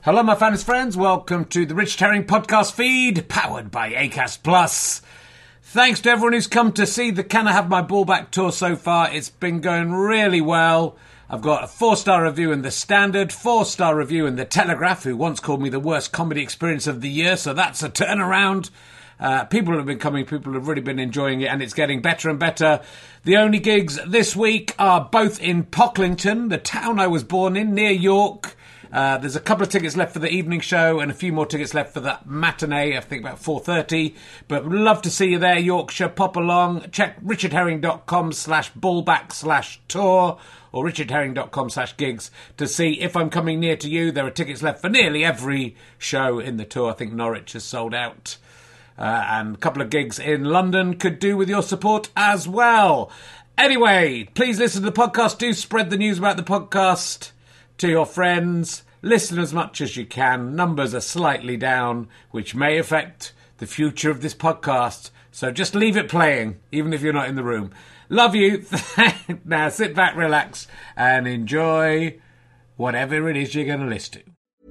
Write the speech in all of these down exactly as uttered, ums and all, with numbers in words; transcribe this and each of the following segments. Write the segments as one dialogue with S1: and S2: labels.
S1: Hello, my fans friends. Welcome to the Richard Herring podcast feed, powered by Acast Plus. Thanks to everyone who's come to see the Can I Have My Ball Back tour so far. It's been going really well. I've got a four-star review in The Standard, four-star review in The Telegraph, who once called me the worst comedy experience of the year, so that's a turnaround. Uh, people have been coming, people have really been enjoying it, and it's getting better and better. The only gigs this week are both in Pocklington, the town I was born in, near York. Uh, there's a couple of tickets left for the evening show and a few more tickets left for the matinee, I think about four thirty. But would love to see you there, Yorkshire. Pop along. Check richardherring.com slash ballback slash tour or richardherring.com slash gigs to see if I'm coming near to you. There are tickets left for nearly every show in the tour. I think Norwich has sold out. Uh, and a couple of gigs in London could do with your support as well. Anyway, please listen to the podcast. Do spread the news about the podcast to your friends. Listen as much as you can. Numbers are slightly down, which may affect the future of this podcast. So just leave it playing, even if you're not in the room. Love you. Now sit back, relax, and enjoy whatever it is you're going to listen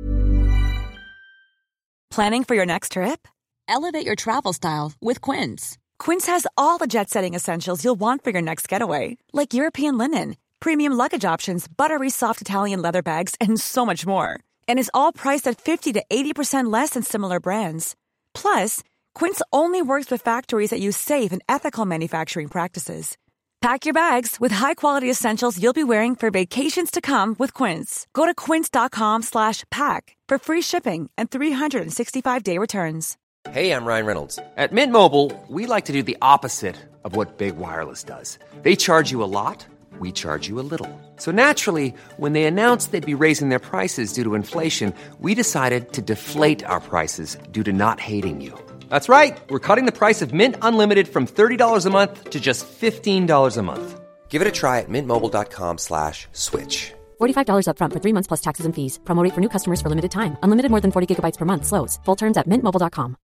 S1: to.
S2: Planning for your next trip?
S3: Elevate your travel style with Quince.
S2: Quince has all the jet-setting essentials you'll want for your next getaway, like European linen, premium luggage options, buttery soft Italian leather bags, and so much more. And is all priced at fifty to eighty percent less than similar brands. Plus, Quince only works with factories that use safe and ethical manufacturing practices. Pack your bags with high-quality essentials you'll be wearing for vacations to come with Quince. Go to quince.com slash pack for free shipping and three sixty-five day returns.
S4: Hey, I'm Ryan Reynolds. At Mint Mobile, we like to do the opposite of what Big Wireless does. They charge you a lot. We charge you a little. So naturally, when they announced they'd be raising their prices due to inflation, we decided to deflate our prices due to not hating you. That's right. We're cutting the price of Mint Unlimited from thirty dollars a month to just fifteen dollars a month. Give it a try at mintmobile.com slash switch.
S5: forty-five dollars up front for three months plus taxes and fees. Promo rate for new customers for limited time. Unlimited more than forty gigabytes per month. Slows full terms at mint mobile dot com.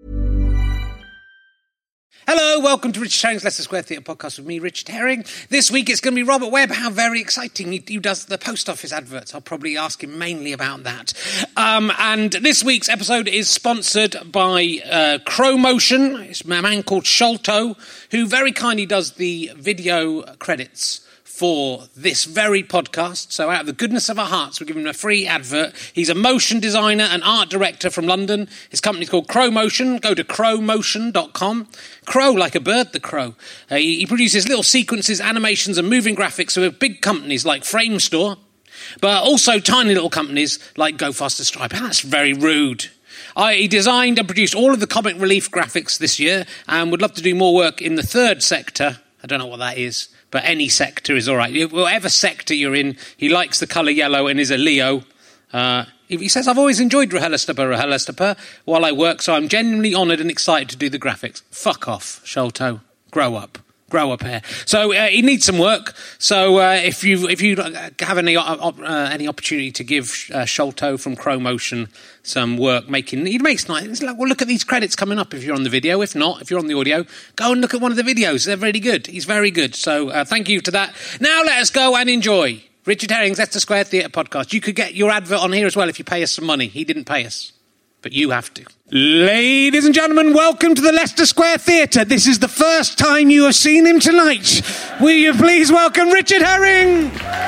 S6: Hello, welcome to Richard Herring's Leicester Square Theatre podcast with me, Richard Herring. This week it's going to be Robert Webb. How very exciting. He, he does the post office adverts. I'll probably ask him mainly about that. Um, and this week's episode is sponsored by uh, CroMotion. It's a man called Sholto, who very kindly does the video credits for this very podcast. So out of the goodness of our hearts, we're giving him a free advert. He's a motion designer and art director from London. His company's called CroMotion. Go to crow motion dot com. Crow, like a bird, the crow. Uh, he, he produces little sequences, animations and moving graphics for big companies like Framestore, but also tiny little companies like Go Faster Stripe. That's very rude. I, he designed and produced all of the comic relief graphics this year and would love to do more work in the third sector. I don't know what that is, but any sector is all right. Whatever sector you're in, he likes the colour yellow and is a Leo. Uh, he says, I've always enjoyed RHLSTP, RHLSTP while I work, so I'm genuinely honoured and excited to do the graphics. Fuck off, Sholto. Grow up. Grow up here. So uh, he needs some work. So uh, if you if you have any uh, uh, any opportunity to give uh, Sholto from CroMotion some work making, he makes nice. It's like, well, look at these credits coming up if you're on the video. If not, if you're on the audio, go and look at one of the videos. They're really good. He's very good. So uh, thank you to that. Now let us go and enjoy Richard Herring's Leicester Square Theatre podcast. You could get your advert on here as well if you pay us some money. He didn't pay us, but you have to. Ladies and gentlemen, welcome to the Leicester Square Theatre. This is the first time you have seen him tonight. Will you please welcome Richard Herring?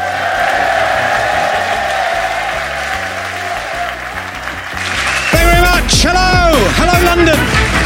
S6: Thank you very much. Hello. Hello, London.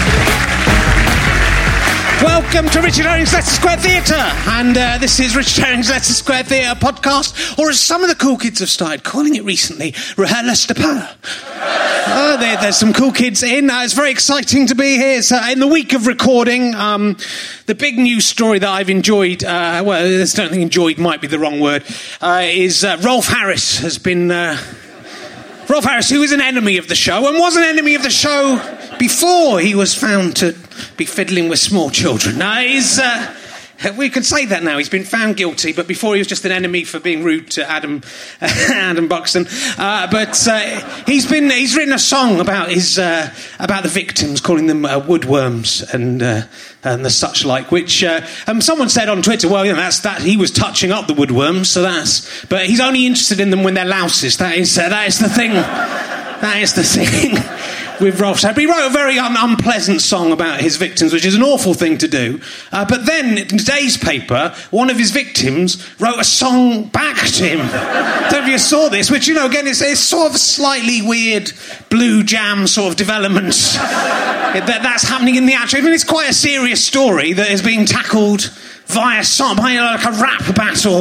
S6: Welcome to Richard Herring's Leicester Square Theatre. And uh, this is Richard Herring's Leicester Square Theatre podcast, or as some of the cool kids have started calling it recently, RHLSTP. Oh, there, there's some cool kids in. Uh, it's very exciting to be here. So in the week of recording, um, the big news story that I've enjoyed, uh, well, I don't think enjoyed might be the wrong word, uh, is uh, Rolf Harris has been... Uh, Rolf Harris, who is an enemy of the show, and was an enemy of the show before he was found to be fiddling with small children. Now, he's... Uh, we can say that now. He's been found guilty, but before he was just an enemy for being rude to Adam uh, Adam Buxton. Uh, but uh, he's been he's written a song about his uh, about the victims, calling them uh, woodworms and uh, and the such like. Which uh, um, someone said on Twitter, well, you know, that's that he was touching up the woodworms, so that's. But he's only interested in them when they're louses. That is uh, that is the thing. That is the thing with Rolf Sapp. He wrote a very un- unpleasant song about his victims, which is an awful thing to do. Uh, but then, in today's paper, one of his victims wrote a song back to him. I don't know if you saw this, which, you know, again, it's, it's sort of a slightly weird blue jam sort of development that, that's happening in the actual... I mean, it's quite a serious story that is being tackled via song, by like a rap battle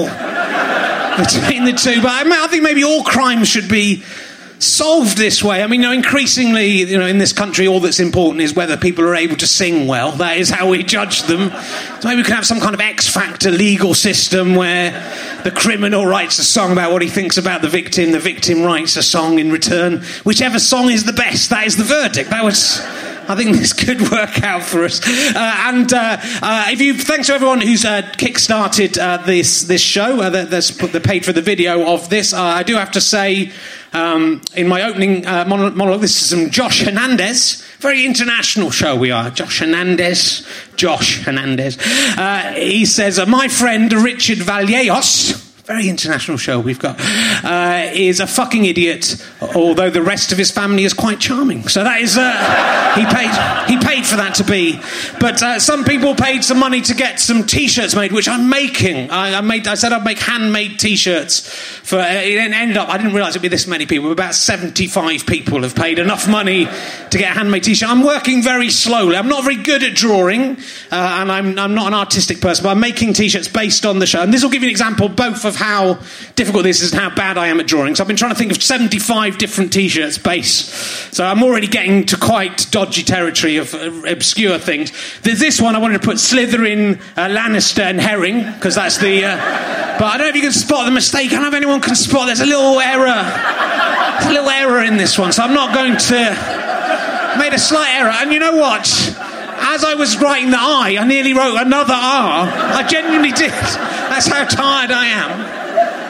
S6: between the two. But I, mean, I think maybe all crimes should be solved this way. I mean, you know, increasingly, you know, in this country, all that's important is whether people are able to sing well. That is how we judge them. So maybe we can have some kind of X-Factor legal system where the criminal writes a song about what he thinks about the victim, the victim writes a song in return. Whichever song is the best, that is the verdict. That was... I think this could work out for us. Uh, and uh, uh, if you, thanks to everyone who's uh, kick-started uh, this this show, uh, that's put the paid for the video of this. Uh, I do have to say, um, in my opening uh, monologue, this is from Josh Hernandez. Very international show we are. Josh Hernandez. Josh Hernandez. Uh, he says, uh, my friend Richard Vallejos, very international show we've got, uh, is a fucking idiot, although the rest of his family is quite charming. So that is, uh, he paid he paid for that to be. But uh, some people paid some money to get some T-shirts made, which I'm making. I, I made. I said I'd make handmade T-shirts. For uh, it ended up, I didn't realise it'd be this many people. About seventy-five people have paid enough money to get a handmade T-shirt. I'm working very slowly. I'm not very good at drawing, uh, and I'm, I'm not an artistic person, but I'm making T-shirts based on the show. And this will give you an example both of how difficult this is and how bad I am at drawing. So I've been trying to think of seventy-five different T-shirts base. So I'm already getting to quite dodgy territory of uh, obscure things. There's this one I wanted to put Slytherin, uh, Lannister and Herring, because that's the... Uh, but I don't know if you can spot the mistake. I don't know if anyone can spot. There's a little error. There's a little error in this one, so I'm not going to... Made a slight error. And you know what? As I was writing the I, I nearly wrote another R. I genuinely did. That's how tired I am.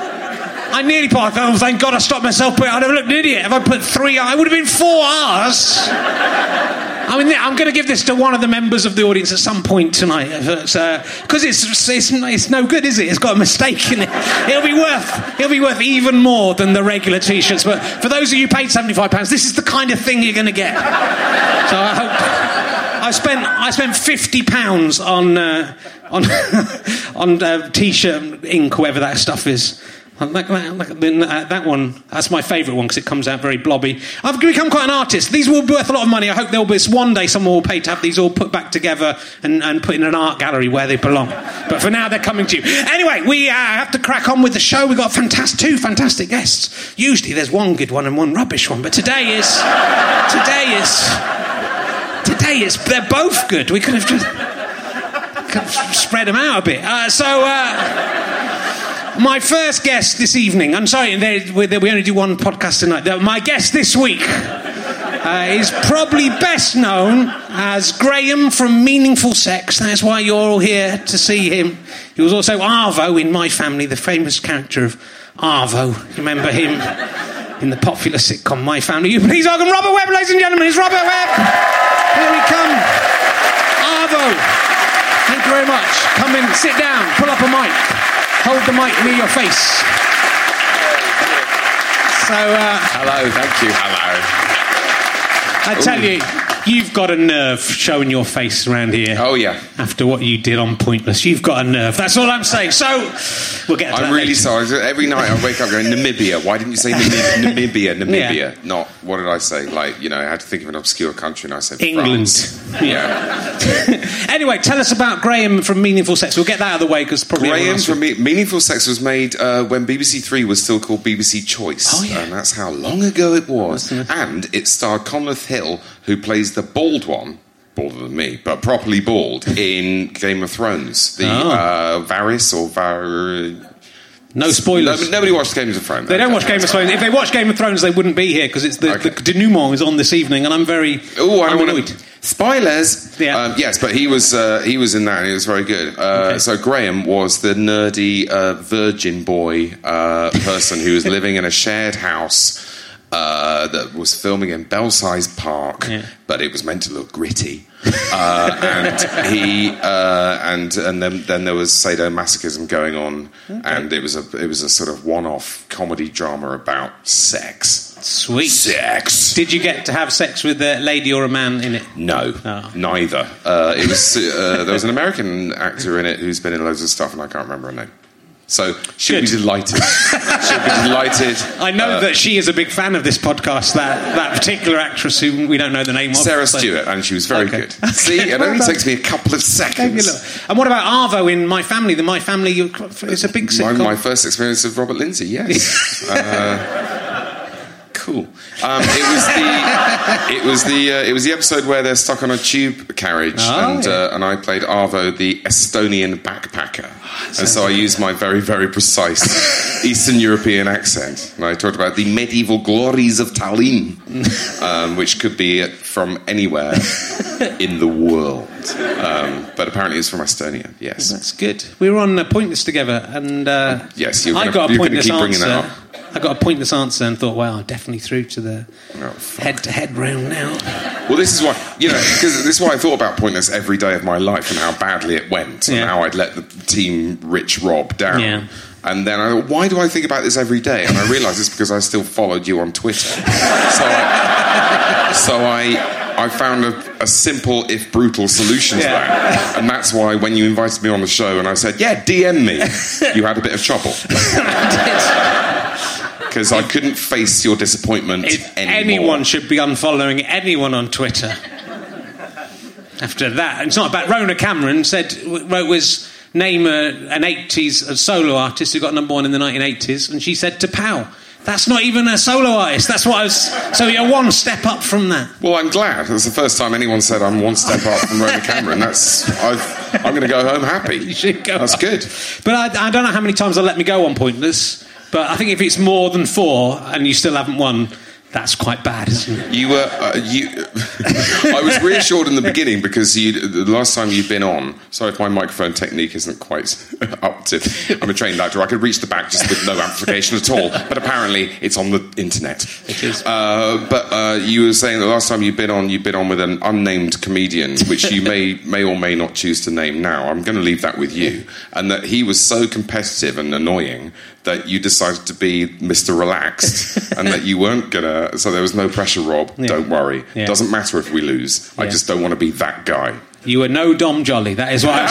S6: I nearly put, oh, thank God I stopped myself, but I'd have looked an idiot if I put three R's. It would have been four R's. I mean, I'm going to give this to one of the members of the audience at some point tonight, because uh, it's, it's it's no good, is it? It's got a mistake in it. It'll be worth it'll be worth even more than the regular T-shirts. But for those of you who paid seventy-five pounds, this is the kind of thing you're going to get. So I hope. I spent I spent fifty pounds on uh, on on uh, T-shirt ink, whatever that stuff is. Like that, like that, that one, that's my favourite one because it comes out very blobby. I've become quite an artist. These will be worth a lot of money. I hope there'll be one day someone will pay to have these all put back together and, and put in an art gallery where they belong. But for now, they're coming to you. Anyway, we uh, have to crack on with the show. We've got fantastic, two fantastic guests. Usually there's one good one and one rubbish one, but today is... Today is... Today is... They're both good. We could have just... Could have spread them out a bit. Uh, so... Uh, My first guest this evening, I'm sorry, we only do one podcast tonight. My guest this week uh, is probably best known as Graham from Meaningful Sex. That's why you're all here to see him. He was also Arvo in My Family, the famous character of Arvo. You remember him in the popular sitcom My Family? You please welcome Robert Webb, ladies and gentlemen. It's Robert Webb. Here we come. Arvo. Thank you very much. Come in, sit down, pull up a mic. Hold the mic near your face. So, uh...
S7: Hello, thank you. Hello.
S6: I tell Ooh. you, you've got a nerve showing your face around here.
S7: Oh, yeah.
S6: After what you did on Pointless. You've got a nerve. That's all I'm saying. So, we'll get to
S7: I'm
S6: that
S7: really
S6: later.
S7: sorry. Every night I wake up going, Namibia. Why didn't you say Namibia? Namibia, Namibia. Yeah. Not, what did I say? Like, you know, I had to think of an obscure country and I said
S6: England.
S7: France. Yeah.
S6: Anyway, tell us about Graham from Meaningful Sex. We'll get that out of the way because probably...
S7: Graham from Me- Meaningful Sex was made uh, when B B C Three was still called B B C Choice.
S6: Oh, yeah.
S7: And that's how long ago it was. And it starred Conleth Hill, who plays the bald one, balder than me, but properly bald, in Game of Thrones. The
S6: oh.
S7: uh, Varys or Var...
S6: No spoilers.
S7: No, nobody watched Game of Thrones.
S6: They don't watch Game of Thrones. If they watch Game of Thrones, they wouldn't be here because it's the, okay. the denouement is on this evening, and I'm very.
S7: Oh, I don't
S6: I'm
S7: want to. Spoilers.
S6: Yeah.
S7: Um, yes, but he was uh, he was in that. And he was very good. Uh, okay. So Graham was the nerdy uh, virgin boy uh, person who was living in a shared house uh, that was filming in Belsize Park,
S6: Yeah.
S7: but it was meant to look gritty. uh, and he uh, and and then then there was sadomasochism going on, okay. and it was a it was a sort of one-off comedy drama about sex.
S6: Sweet
S7: sex.
S6: Did you get to have sex with a lady or a man in it?
S7: No, oh. neither. Uh, it was uh, there was an American actor in it who's been in loads of stuff, and I can't remember her name. So she'll
S6: Good.
S7: be delighted. She'll be delighted.
S6: I know
S7: uh,
S6: that she is a big fan of this podcast, that, that particular actress who we don't know the name of.
S7: Sarah
S6: so.
S7: Stewart, and she was very
S6: okay.
S7: good. See, it only takes me a couple of seconds.
S6: And what about Arvo in My Family? The My Family, it's a big sitcom.
S7: My, my first experience of Robert Lindsay, yes. uh, Cool. Um, it was the it was the uh, it was the episode where they're stuck on a tube carriage,
S6: oh,
S7: and
S6: yeah.
S7: uh, and I played Arvo, the Estonian backpacker, and so I used my very very precise Eastern European accent, and I talked about the medieval glories of Tallinn, um, which could be from anywhere in the world, um, but apparently it's from Estonia. Yes,
S6: that's good. We were on uh, Pointless together, and uh,
S7: yes, you're
S6: I
S7: gonna,
S6: got a
S7: you're
S6: pointless
S7: keep
S6: answer.
S7: bringing that up.
S6: I got a pointless answer and thought, wow, I'm definitely through to the
S7: oh,
S6: head-to-head round now.
S7: Well, this is why, you know, because this is why I thought about Pointless every day of my life and how badly it went and
S6: yeah.
S7: how I'd let the team Rich Rob down.
S6: Yeah.
S7: And then I thought, why do I think about this every day? And I realised it's because I still followed you on Twitter. So I, so I, I found a, a simple, if brutal, solution to
S6: Yeah.
S7: that. And that's why when you invited me on the show and I said, yeah, D M me, you had a bit of trouble. Because I couldn't face your disappointment
S6: If
S7: anymore.
S6: anyone should be unfollowing anyone on Twitter after that. It's not about Rona Cameron said wrote was name a, an eighties a solo artist who got number one in the nineteen eighties, and she said to Pow. That's not even a solo artist. That's what I was. So you're one step up from that.
S7: Well, I'm glad. That's the first time anyone said I'm one step up from Rona Cameron. That's I've, I'm going to go home happy.
S6: You should go.
S7: That's
S6: up.
S7: good.
S6: But I, I don't know how many times they'll let me go on Pointless. But I think if it's more than four and you still haven't won, that's quite bad, isn't it?
S7: You were. Uh, you. I was reassured in the beginning because you. The last time you'd been on. Sorry if my microphone technique isn't quite up to. I'm a trained actor. I could reach the back just with no amplification at all. But apparently, it's on the internet.
S6: It is.
S7: Uh, but uh, you were saying the last time you'd been on, you'd been on with an unnamed comedian, which you may may or may not choose to name now. I'm going to leave that with you. And that he was so competitive and annoying that you decided to be Mister Relaxed, and that you weren't gonna. So there was no pressure, Rob.
S6: Yeah.
S7: Don't worry.
S6: Yeah.
S7: Doesn't matter if we lose. I
S6: Yeah.
S7: just don't want to be that guy.
S6: You were no Dom Jolly. That is what I'm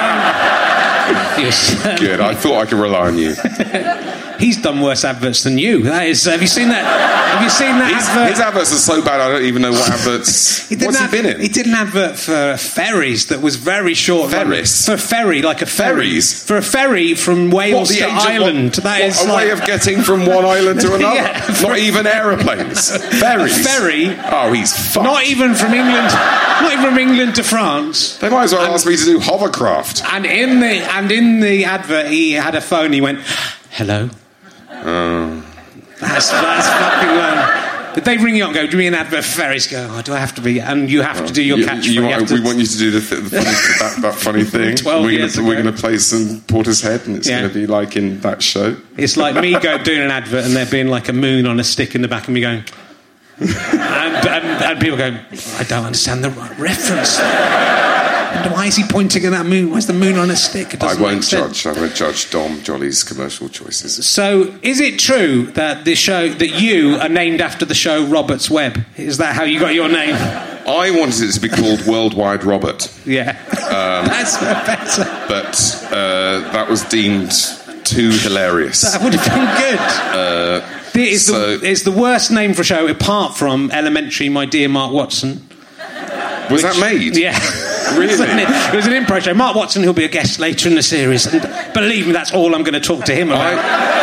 S6: saying. But, um,
S7: Good. I thought I could rely on you.
S6: He's done worse adverts than you. That is. Have you seen that? Have you seen that
S7: His,
S6: advert?
S7: his adverts are so bad. I don't even know what adverts.
S6: He did
S7: What's
S6: an
S7: he been
S6: ad-
S7: in?
S6: He did an advert for ferries that was very short.
S7: Ferries?
S6: For a ferry, like a ferry.
S7: Ferries?
S6: For a ferry from Wales
S7: What, the
S6: to
S7: ancient-
S6: Ireland.
S7: what-
S6: that
S7: what,
S6: is
S7: a
S6: like,
S7: way of getting from one island to another.
S6: Yeah.
S7: Not even aeroplanes. Ferries.
S6: A ferry.
S7: Oh, he's fucked.
S6: Not even from England. Not even from England to France.
S7: They might as well ask me to do hovercraft.
S6: And in the and in the advert, he had a phone. He went, "Hello."
S7: Oh.
S6: That's that's fucking low. Did they ring you up and go, do me an advert for ferries? Go, oh, do I have to be? And you have to do your
S7: You-
S6: catchphrase.
S7: you
S6: You
S7: want-
S6: have to-
S7: we want you to do the, th- the funny, that, that funny thing.
S6: twelve
S7: we're
S6: years
S7: gonna, we're
S6: ago.
S7: going to play some Portishead, and it's
S6: Yeah.
S7: going to be like in that show.
S6: It's like me go doing an advert and there being like a moon on a stick in the back of me going... and, and, and people go, I don't understand the right reference. And why is he pointing at that moon? Why is the moon on a stick? It
S7: I
S6: doesn't
S7: won't
S6: make sense.
S7: judge. I won't judge Dom Jolly's commercial choices.
S6: So, is it true that the show that you are named after the show Robert's Web? Is that how you got your name?
S7: I wanted it to be called Worldwide Robert,
S6: Yeah,
S7: Um,
S6: that's better.
S7: but uh, that was deemed too hilarious.
S6: That would have been good.
S7: Uh,
S6: it's,
S7: so-
S6: the, it's the worst name for a show apart from Elementary, My Dear Mark Watson.
S7: was that made?
S6: Yeah.
S7: Really?
S6: It was an- it was an improv show. Mark Watson, who'll be a guest later in the series. And believe me, that's all I'm going to talk to him about.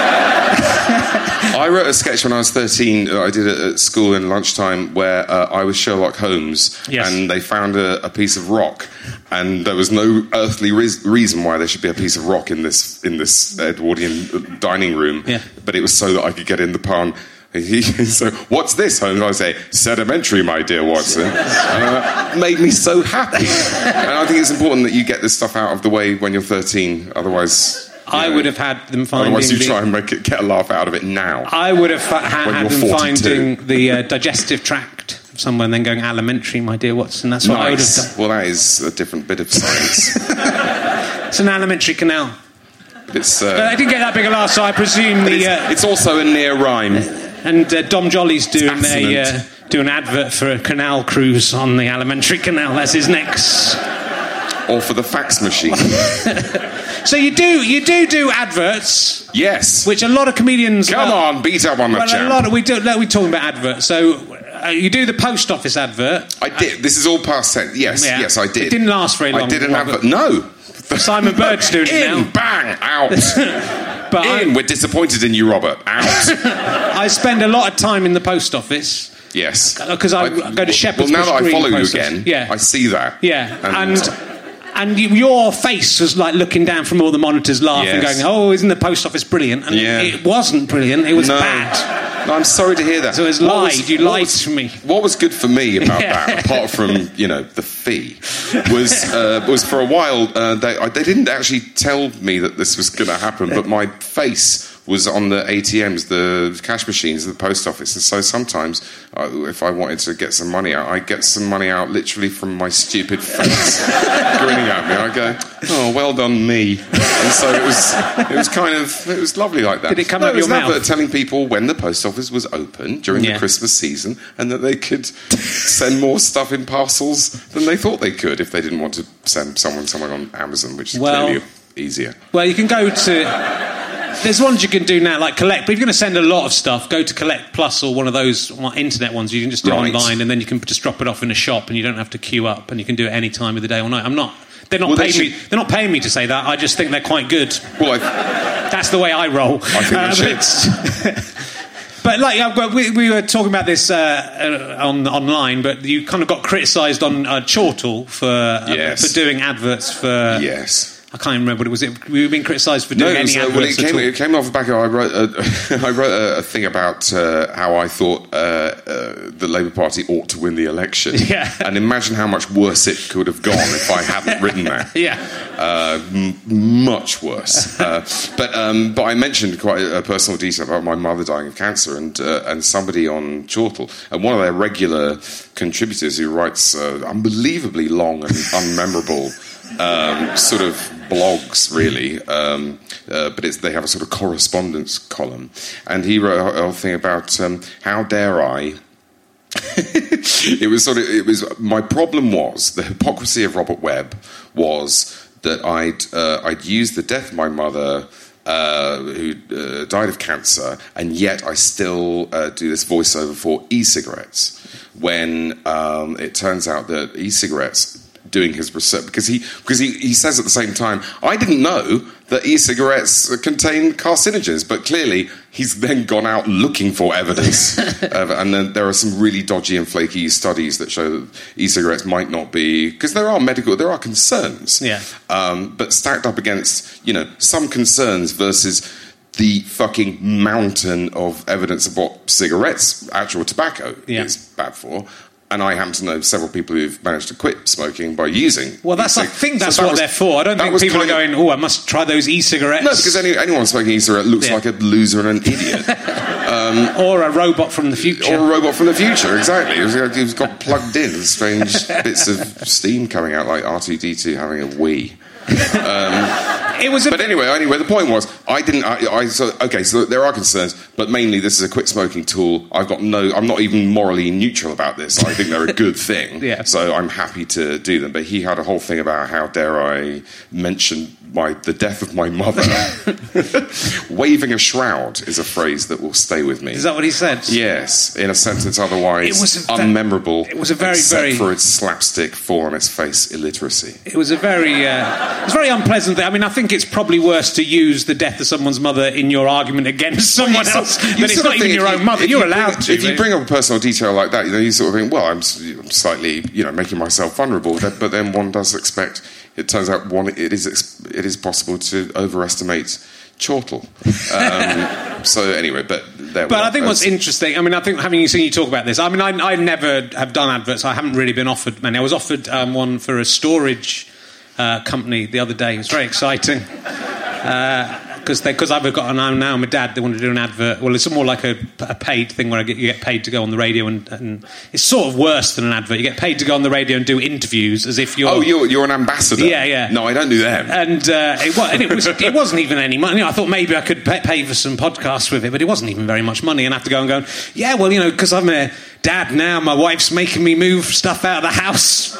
S7: I, I wrote a sketch when I was thirteen. uh, I did it at school in lunchtime where uh, I was Sherlock Holmes,
S6: Yes.
S7: and they found a, a piece of rock, and there was no earthly re- reason why there should be a piece of rock in this in this Edwardian dining room.
S6: Yeah.
S7: But it was so that I could get in the pun. He, so, what's this, Holmes? I say, sedimentary, my dear Watson. And uh, made me so happy. And I think it's important that you get this stuff out of the way when you're thirteen, otherwise...
S6: I
S7: know.
S6: would have had them finding...
S7: Otherwise, you
S6: the,
S7: try and make it, get a laugh out of it now.
S6: I would have fa- ha-
S7: When
S6: had
S7: you're
S6: them
S7: forty-two.
S6: finding the uh, digestive tract of someone and then going, alimentary, my dear Watson. That's what I would have
S7: Nice.
S6: done.
S7: Well, that is a different bit of science.
S6: It's an alimentary canal.
S7: It's,
S6: But
S7: uh,
S6: I didn't get that big a laugh, so I presume
S7: but
S6: the...
S7: it's,
S6: Uh,
S7: it's also a near rhyme.
S6: and uh, Dom Jolly's doing a, uh,
S7: Assonant.
S6: doing an advert for a canal cruise on the alimentary canal. That's his next...
S7: Or for the fax machine.
S6: So you do you do do adverts,
S7: Yes.
S6: which a lot of comedians...
S7: Come
S6: well,
S7: on, beat up on the
S6: Well, a
S7: champ.
S6: lot of, we do. We're talking about adverts. So uh, you do the post office advert.
S7: I did. This is all past tense. Yes,
S6: Yeah.
S7: yes, I did.
S6: It didn't last very long.
S7: I didn't have...
S6: Robert.
S7: No.
S6: Simon Bird's doing it
S7: In,
S6: now.
S7: bang, out.
S6: But
S7: In,
S6: I,
S7: we're disappointed in you, Robert. Out.
S6: I spend a lot of time in the post office.
S7: Yes.
S6: Because I go to Shepherd's
S7: Well, now that
S6: Bush
S7: I follow
S6: Green
S7: you
S6: post office.
S7: again,
S6: Yeah.
S7: I see that.
S6: Yeah, and and you, your face was like looking down from all the monitors, laughing,
S7: Yes.
S6: going, "Oh, isn't the post office brilliant?" And
S7: Yeah.
S6: it wasn't brilliant; it was
S7: No.
S6: bad.
S7: No, I'm sorry to hear that.
S6: So it's
S7: What
S6: lied.
S7: was-
S6: You
S7: what
S6: lied
S7: was-
S6: to me.
S7: What was good for me about
S6: Yeah.
S7: that, apart from, you know, the fee, was uh, was for a while uh, they I, they didn't actually tell me that this was going to happen, but my face was on the A T Ms, the cash machines of the post office, and so sometimes uh, if I wanted to get some money out, I'd get some money out literally from my stupid face, grinning at me. I'd go, "Oh, well done, me." And so it was it was kind of it was lovely like that.
S6: Did it come
S7: no,
S6: out
S7: it was
S6: your
S7: an
S6: mouth?
S7: advert telling people when the post office was open during
S6: Yeah.
S7: the Christmas season, and that they could send more stuff in parcels than they thought they could if they didn't want to send someone somewhere on Amazon, which is
S6: Well-
S7: clearly easier.
S6: Well, you can go to. There's ones you can do now, like Collect. But if you're going to send a lot of stuff, go to Collect Plus or one of those what, internet ones. You can just do
S7: Right.
S6: it online, and then you can just drop it off in a shop, and you don't have to queue up, and you can do it any time of the day or night. I'm not. They're not
S7: Well, they
S6: paying me.
S7: should-
S6: They're not paying me to say that. I just think they're quite good.
S7: Well, I,
S6: That's the way I roll.
S7: I think they should.
S6: but, but like I've got, we, we were talking about this uh, uh, on online, but you kind of got criticised on uh, Chortle for uh,
S7: Yes.
S6: for doing adverts for.
S7: yes.
S6: I can't even remember what it was. It we were being criticised for doing
S7: No,
S6: any
S7: so, well,
S6: adverts
S7: it came,
S6: at all.
S7: it came off the back of I wrote a, I wrote a, a thing about uh, how I thought uh, uh, the Labour Party ought to win the election.
S6: Yeah.
S7: And imagine how much worse it could have gone if I hadn't written that.
S6: Yeah.
S7: Uh, m- much worse. Uh, but um, but I mentioned quite a personal detail about my mother dying of cancer, and uh, and somebody on Chortle, and one of their regular contributors who writes uh, unbelievably long and unmemorable um, sort of blogs, really, um, uh, but it's, they have a sort of correspondence column, and he wrote a whole thing about um, how dare I. It was sort of it was my problem was the hypocrisy of Robert Webb was that I'd uh, I'd used the death of my mother, uh, who uh, died of cancer, and yet I still uh, do this voiceover for e-cigarettes when um, it turns out that e-cigarettes. Doing his research because he because he, he says at the same time, I didn't know that e-cigarettes contain carcinogens, but clearly he's then gone out looking for evidence, uh, and then there are some really dodgy and flaky studies that show that e-cigarettes might not be, because there are medical there are concerns,
S6: Yeah.
S7: um, but stacked up against you know some concerns versus the fucking mountain of evidence of what cigarettes, actual tobacco,
S6: Yeah.
S7: is bad for. And I happen to know several people who've managed to quit smoking by using.
S6: Well, that's I
S7: e-cig.
S6: think that's
S7: So that
S6: what
S7: was-
S6: they're for. I don't
S7: that
S6: think
S7: was
S6: people are
S7: kind of-
S6: going, "Oh, I must try those e-cigarettes."
S7: No, because any, anyone smoking e-cigarette looks
S6: Yeah.
S7: like a loser and an idiot.
S6: or a robot from the future.
S7: Or a robot from the future, exactly. He was, he was got plugged in, strange bits of steam coming out like R two D two having a wee.
S6: It was a
S7: But anyway, anyway, the point was, I didn't. I, I so okay. So there are concerns, but mainly this is a quit smoking tool. I've got no. I'm not even morally neutral about this. I think they're a good thing.
S6: Yeah.
S7: So I'm happy to do them. But he had a whole thing about how dare I mention my the death of my mother. Waving a shroud is a phrase that will stay with me.
S6: Is that what he said?
S7: Yes, in a sentence otherwise
S6: It was a ve-
S7: unmemorable.
S6: it was a very,
S7: except
S6: very-
S7: for its slapstick, fall on its face illiteracy.
S6: It was a very, uh, it was a very unpleasant thing. I mean, I think it's probably worse to use the death of someone's mother in your argument against someone
S7: You
S6: else.
S7: sort- you
S6: But it's
S7: sort
S6: not
S7: of
S6: even
S7: think
S6: your
S7: if
S6: own
S7: you-
S6: mother.
S7: if
S6: You're
S7: you bring-
S6: allowed to.
S7: If you
S6: but-
S7: bring up a personal detail like that, you know, you sort of think, well, I'm, s- I'm slightly, you know, making myself vulnerable. But but then one does expect. It turns out one it is ex- it is possible to overestimate Chortle. Um, so anyway, but there. we
S6: But
S7: are.
S6: I think what's
S7: That's-
S6: interesting, I mean, I think having seen you talk about this, I mean, I, I never have done adverts. I haven't really been offered many. I was offered um, one for a storage uh, company the other day. It was very exciting. Because uh, because I've got now now my dad, they want to do an advert. Well, it's more like a, a paid thing where I get, you get paid to go on the radio, and, and it's sort of worse than an advert. You get paid to go on the radio and do interviews as if you're
S7: oh you're you're an ambassador.
S6: Yeah, yeah.
S7: No, I don't do that.
S6: And uh, it, was, and it was it wasn't even any money. I thought maybe I could pay, pay for some podcasts with it, but it wasn't even very much money. And I have to go and go, yeah, well, you know, because I'm a dad now, my wife's making me move stuff out of the house.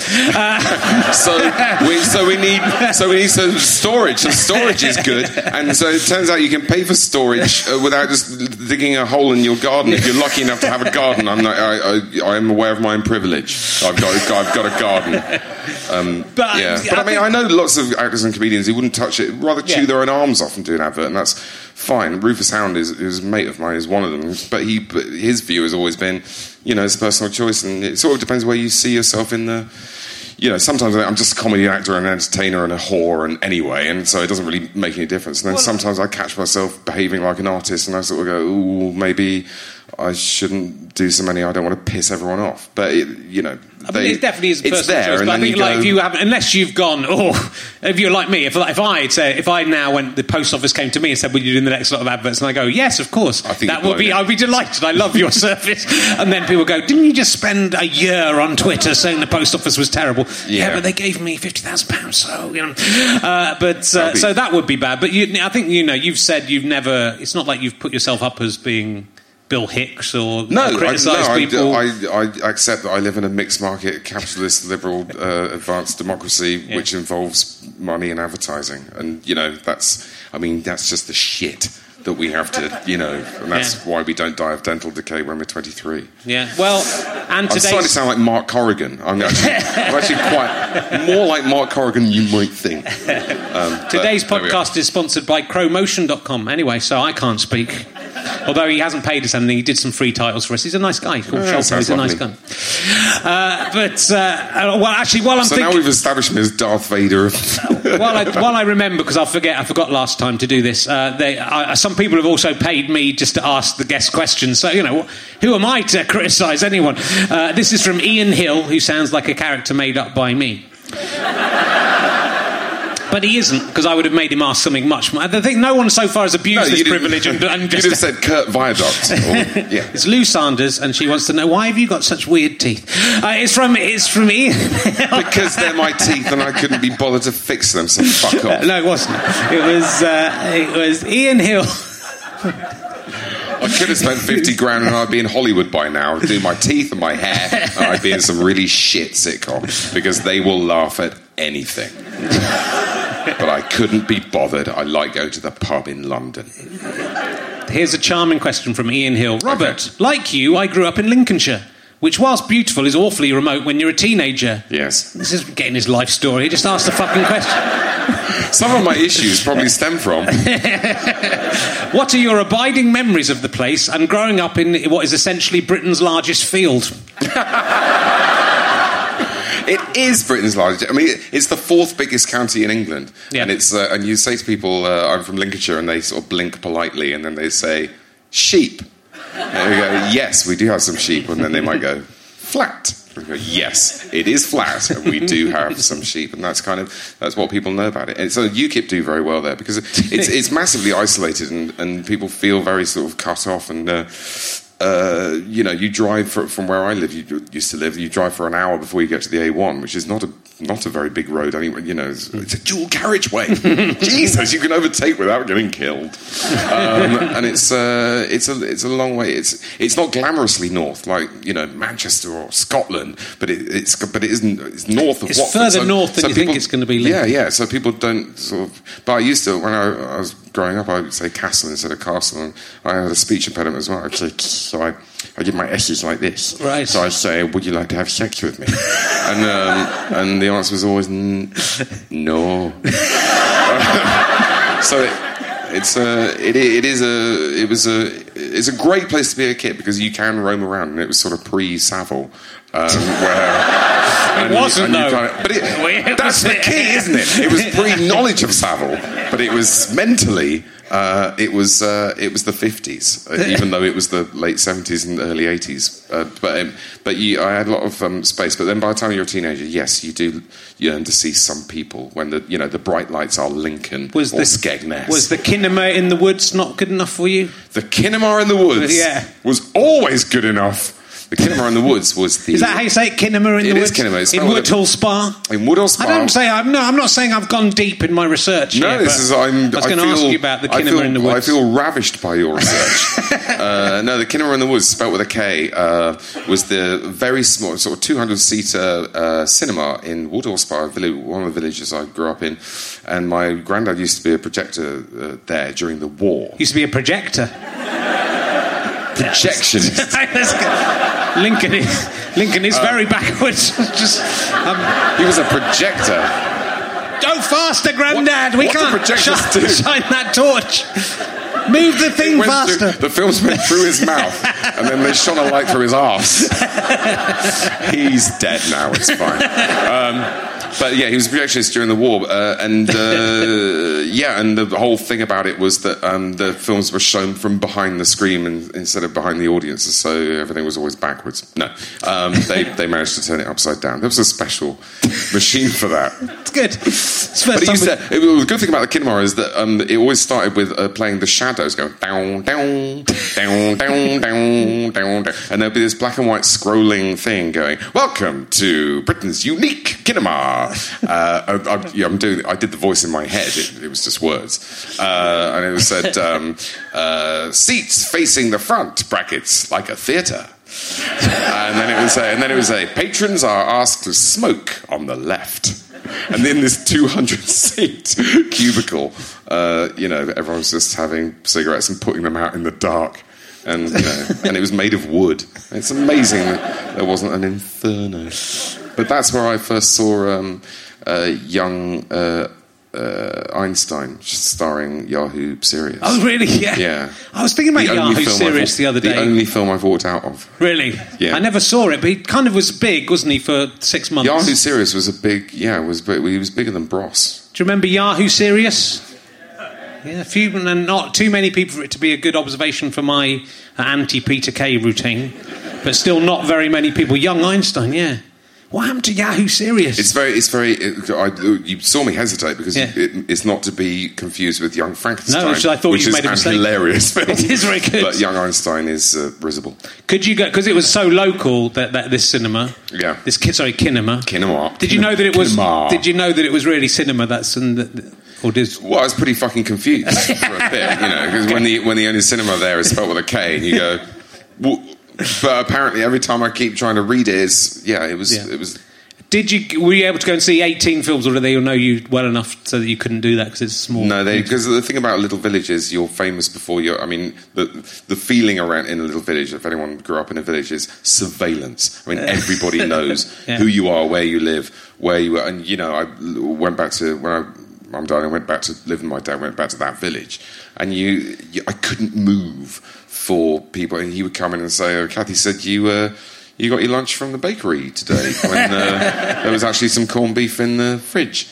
S6: Uh,
S7: so we so we need so we need some storage, and storage is good. And so it turns out you can pay for storage uh, without just digging a hole in your garden. If you're lucky enough to have a garden, I'm not, I, I I am aware of my own privilege. I've got I've got a garden. Um,
S6: but
S7: yeah,
S6: I,
S7: but I,
S6: I
S7: mean I know lots of actors and comedians who wouldn't touch it, rather chew
S6: yeah.
S7: their own arms off and do an advert, and that's fine. Rufus Hound is, is a mate of mine, is one of them. But he but his view has always been, you know, it's a personal choice, and it sort of depends where you see yourself in the. You know, sometimes I'm just a comedy actor and an entertainer and a whore and anyway, and so it doesn't really make any difference. And then well, sometimes I catch myself behaving like an artist, and I sort of go, ooh, maybe I shouldn't do so many. I don't want to piss everyone off. But, it, you know...
S6: I mean, it definitely is a personal
S7: it's there,
S6: choice,
S7: and
S6: but I
S7: then
S6: think
S7: you
S6: like
S7: go,
S6: if you haven't, unless you've gone, oh, if you're like me, if if I say if I now went, the post office came to me and said, "Will you do the next lot of adverts?" and I go, "Yes, of course."
S7: I think
S6: that would be. I'd be delighted. I love your service. And then people go, "Didn't you just spend a year on Twitter saying the post office was terrible?" Yeah, yeah but they gave me fifty thousand pounds, so you know. Uh, but uh, be... so that would be bad. But you, I think you know, you've said you've never. It's not like you've put yourself up as being Bill Hicks or
S7: no,
S6: criticise
S7: I, no,
S6: people.
S7: I, I, I accept that I live in a mixed market, capitalist, liberal, uh, advanced democracy, yeah. which involves money and advertising, and you know that's. I mean, that's just the shit that we have to, you know, and that's yeah. why we don't die of dental decay when we're twenty-three.
S6: Yeah, well, and today's...
S7: I'm starting to sound like Mark Corrigan. I'm actually, I'm actually quite more like Mark Corrigan you might think. Um,
S6: today's podcast is sponsored by Crow Motion dot com. Anyway, so I can't speak. Although he hasn't paid us anything, he did some free titles for us. He's a nice guy. Called
S7: yeah,
S6: Shelter. He's a nice guy. Uh, but uh, well, actually, while I'm
S7: so
S6: thinking,
S7: now we've established him as Darth Vader.
S6: while I while I remember, because I forget, I forgot last time to do this. Uh, they, uh, some people have also paid me just to ask the guest questions. So you know, who am I to criticise anyone? Uh, this is from Ian Hill, who sounds like a character made up by me. But he isn't, because I would have made him ask something much more. I think no one so far has abused
S7: no,
S6: this privilege. And, and
S7: just, you'd have said Kurt Viaduct. Or, yeah.
S6: It's Lou Sanders, and she wants to know, why have you got such weird teeth? Uh, it's from it's from Ian.
S7: Because they're my teeth, and I couldn't be bothered to fix them. So fuck off.
S6: Uh, no, it wasn't. It was uh, it was Ian Hill.
S7: I could have spent fifty grand and I'd be in Hollywood by now, doing my teeth and my hair, and I'd be in some really shit sitcom because they will laugh at anything. But I couldn't be bothered. I like go to the pub in London.
S6: Here's a charming question from Ian Hill. Robert,
S7: okay.
S6: Like you, I grew up in Lincolnshire, which, whilst beautiful, is awfully remote when you're a teenager.
S7: Yes.
S6: This is getting his life story. He just asked a fucking question.
S7: Some of my issues probably stem from...
S6: What are your abiding memories of the place and growing up in what is essentially Britain's largest field?
S7: It is Britain's largest. I mean, it's the fourth biggest county in England, yeah. and it's uh, and you say to people, uh, "I'm from Lincolnshire," and they sort of blink politely, and then they say, "Sheep." And we go, "Yes, we do have some sheep," and then they might go, "Flat." And we go, "Yes, it is flat, and we do have some sheep," and that's kind of that's what people know about it. And so UKIP do very well there because it's it's massively isolated, and, and people feel very sort of cut off and. Uh, Uh, you know, you drive for, from where I live. You used to live. You drive for an hour before you get to the A one, which is not a not a very big road. Anyway, you know, it's, it's a dual carriageway. Jesus, you can overtake without getting killed. Um, and it's uh, it's a it's a long way. It's it's not glamorously north like you know Manchester or Scotland, but it, it's but it isn't. It's north of.
S6: It's
S7: Watford.
S6: further
S7: so,
S6: north than
S7: so
S6: you
S7: people,
S6: think it's going to be. Lincoln.
S7: Yeah, yeah. So people don't sort of. But I used to when I, I was growing up, I would say castle instead of castle, and I had a speech impediment as well. I'd say. So I, I give my S's like this.
S6: Right.
S7: So I say, "Would you like to have sex with me?" and um, and the answer was always n- no. so it, it's a it, it is a it was a it's a great place to be a kid because you can roam around, and it was sort of pre-Savile. Um, where,
S6: it wasn't,
S7: you,
S6: though.
S7: Kind of, but it, that's the key, isn't it? It was pre-knowledge of Savile, but it was mentally, uh, it was uh, it was the fifties, uh, even though it was the late seventies and early eighties. Uh, but um, but you, I had a lot of um, space. But then by the time you're a teenager, yes, you do yearn to see some people when the you know the bright lights are Lincoln
S6: was
S7: or
S6: the,
S7: Skegness.
S6: Was the Kinema in the Woods not good enough for you?
S7: The Kinema in the Woods
S6: yeah.
S7: was always good enough. The Kinema in the Woods was the...
S6: Is that how you say it? Kinema in
S7: it
S6: the
S7: is
S6: Woods?
S7: Kinema. It's
S6: in Woodhall Spa?
S7: In Woodhall Spa.
S6: I don't say... I'm, no, I'm not saying I've gone deep in my research
S7: No,
S6: here,
S7: this is... I'm,
S6: I was going to ask you about the Kinema
S7: I feel,
S6: in the Woods.
S7: I feel ravished by your research. uh, no, the Kinema in the Woods, spelt with a K, uh, was the very small, sort of two hundred seater uh, cinema in Woodhall Spa, village, one of the villages I grew up in. And my granddad used to be a projector uh, there during the war.
S6: Used to be a projector?
S7: Projectionist.
S6: Lincoln is, Lincoln is uh, very backwards. Just, um,
S7: he was a projector.
S6: Go faster, Grandad.
S7: What,
S6: we
S7: what
S6: can't
S7: do
S6: shine,
S7: do?
S6: shine that torch. Move the thing faster.
S7: Through, the films went through his mouth, and then they shone a light through his arse. He's dead now. It's fine. Um, But yeah, he was a projectionist during the war, uh, and uh, yeah, and the whole thing about it was that um, the films were shown from behind the screen and, instead of behind the audience, so everything was always backwards. No, um, they they managed to turn it upside down. There was a special machine for that.
S6: It's good. It's
S7: but it used to, it, the good thing about the Kinema is that um, it always started with uh, playing the shadows, going down, down, down, down, down, down, down, and there'd be this black and white scrolling thing going, "Welcome to Britain's unique Kinema." Uh, I, I, yeah, I'm doing. I did the voice in my head. It, it was just words, uh, and it was said um, uh, seats facing the front (brackets like a theatre), and then it would say, and then it would say, patrons are asked to smoke on the left. And in this two hundred seat cubicle, uh, you know, everyone's just having cigarettes and putting them out in the dark. And, you know, and it was made of wood. It's amazing that there wasn't an inferno. But that's where I first saw um, uh, young uh, uh, Einstein starring Yahoo Serious.
S6: Oh, really? Yeah.
S7: Yeah.
S6: I was thinking about Yahoo Serious the other day.
S7: The only film I've walked out of.
S6: Really?
S7: Yeah.
S6: I never saw it, but he kind of was big, wasn't he, for six months?
S7: Yahoo Serious was a big, yeah, was big, he was bigger than Bros.
S6: Do you remember Yahoo Serious? Yeah, a few, and not too many people for it to be a good observation for my uh, anti-Peter Kay routine, but still not very many people. Young Einstein, yeah. What happened to Yahoo Serious?
S7: It's very, it's very. It, I, you saw me hesitate because
S6: yeah.
S7: it, it's not to be confused with Young Frankenstein.
S6: No, which I thought
S7: which
S6: you
S7: is
S6: made a
S7: an
S6: mistake.
S7: Hilarious film.
S6: It is very good.
S7: But Young Einstein is uh, risible.
S6: Could you go because it was so local that, that this cinema,
S7: yeah,
S6: this sorry, Kinema,
S7: Kinema.
S6: Did you know that it was?
S7: Kinema.
S6: Did you know that it was really cinema? That's in the. Or did...
S7: Well, I was pretty fucking confused for a bit, you know, because when the when the only cinema there is spelled with a K, and you go, well, but apparently every time I keep trying to read it, it's, yeah, it was, yeah. it was.
S6: Did you were you able to go and see eighteen films, or did they all know you well enough so that you couldn't do that because it's small?
S7: No, they because the thing about Little Village is you're famous before you're. I mean, the the feeling around in a little village, if anyone grew up in a village, is surveillance. I mean, everybody knows yeah. who you are, where you live, where you are, and you know, I went back to when I. Mum died, I went back to live with my dad, went back to that village, and you, you I couldn't move for people, and he would come in and say, oh, Kathy said you uh, you got your lunch from the bakery today when uh, there was actually some corned beef in the fridge.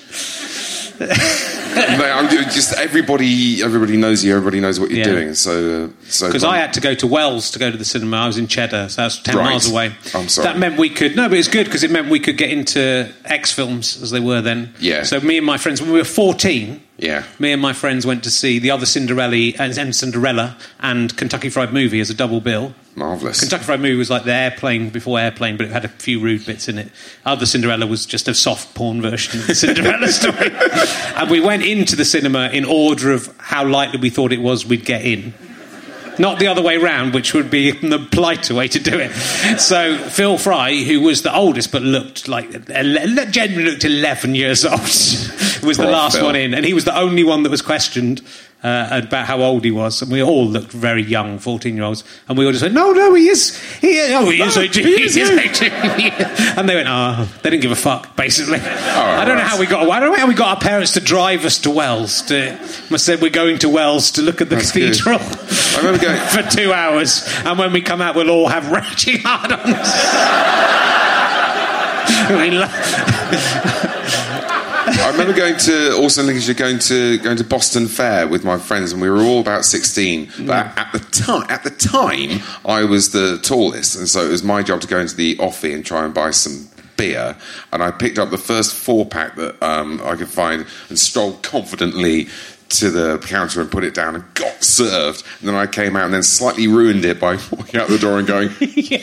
S7: I'm just everybody everybody knows you, everybody knows what you're yeah. doing, so uh, so
S6: because I had to go to Wells to go to the cinema. I was in Cheddar, so that's ten
S7: right.
S6: miles away.
S7: I'm sorry.
S6: That meant we could no, but it's good because it meant we could get into X films as they were then.
S7: Yeah.
S6: So me and my friends, when we were fourteen,
S7: yeah,
S6: me and my friends went to see the other Cinderella and Cinderella and Kentucky Fried Movie as a double bill.
S7: Marvellous.
S6: Kentucky Fried Movie was like the Airplane before Airplane, but it had a few rude bits in it. Other Cinderella was just a soft porn version of the Cinderella story. And we went into the cinema in order of how likely we thought it was we'd get in. Not the other way round, which would be the politer way to do it. So Phil Fry, who was the oldest but looked like, generally looked eleven years old, was the
S7: Poor
S6: last
S7: Phil.
S6: one in, and he was the only one that was questioned uh, about how old he was, and we all looked very young, fourteen-year-olds, and we all just went, "No, no, he is, he is, oh, he is eighteen, he is eighteen." And they went, "Oh, they didn't give a fuck." Basically, I don't know how we got. I don't know how we got our parents to drive us to Wells. To must have said we're going to Wells to look at the
S7: That's
S6: cathedral.
S7: I remember going
S6: for two hours, and when we come out, we'll all have raging hard-ons. We lo-
S7: I remember going to also in Lincolnshire, going to going to Boston Fair with my friends, and we were all about sixteen. But at the time, at the time, I was the tallest, and so it was my job to go into the offie and try and buy some beer. And I picked up the first four pack that um, I could find and strolled confidently to the counter and put it down and got served. And then I came out and then slightly ruined it by walking out the door and going.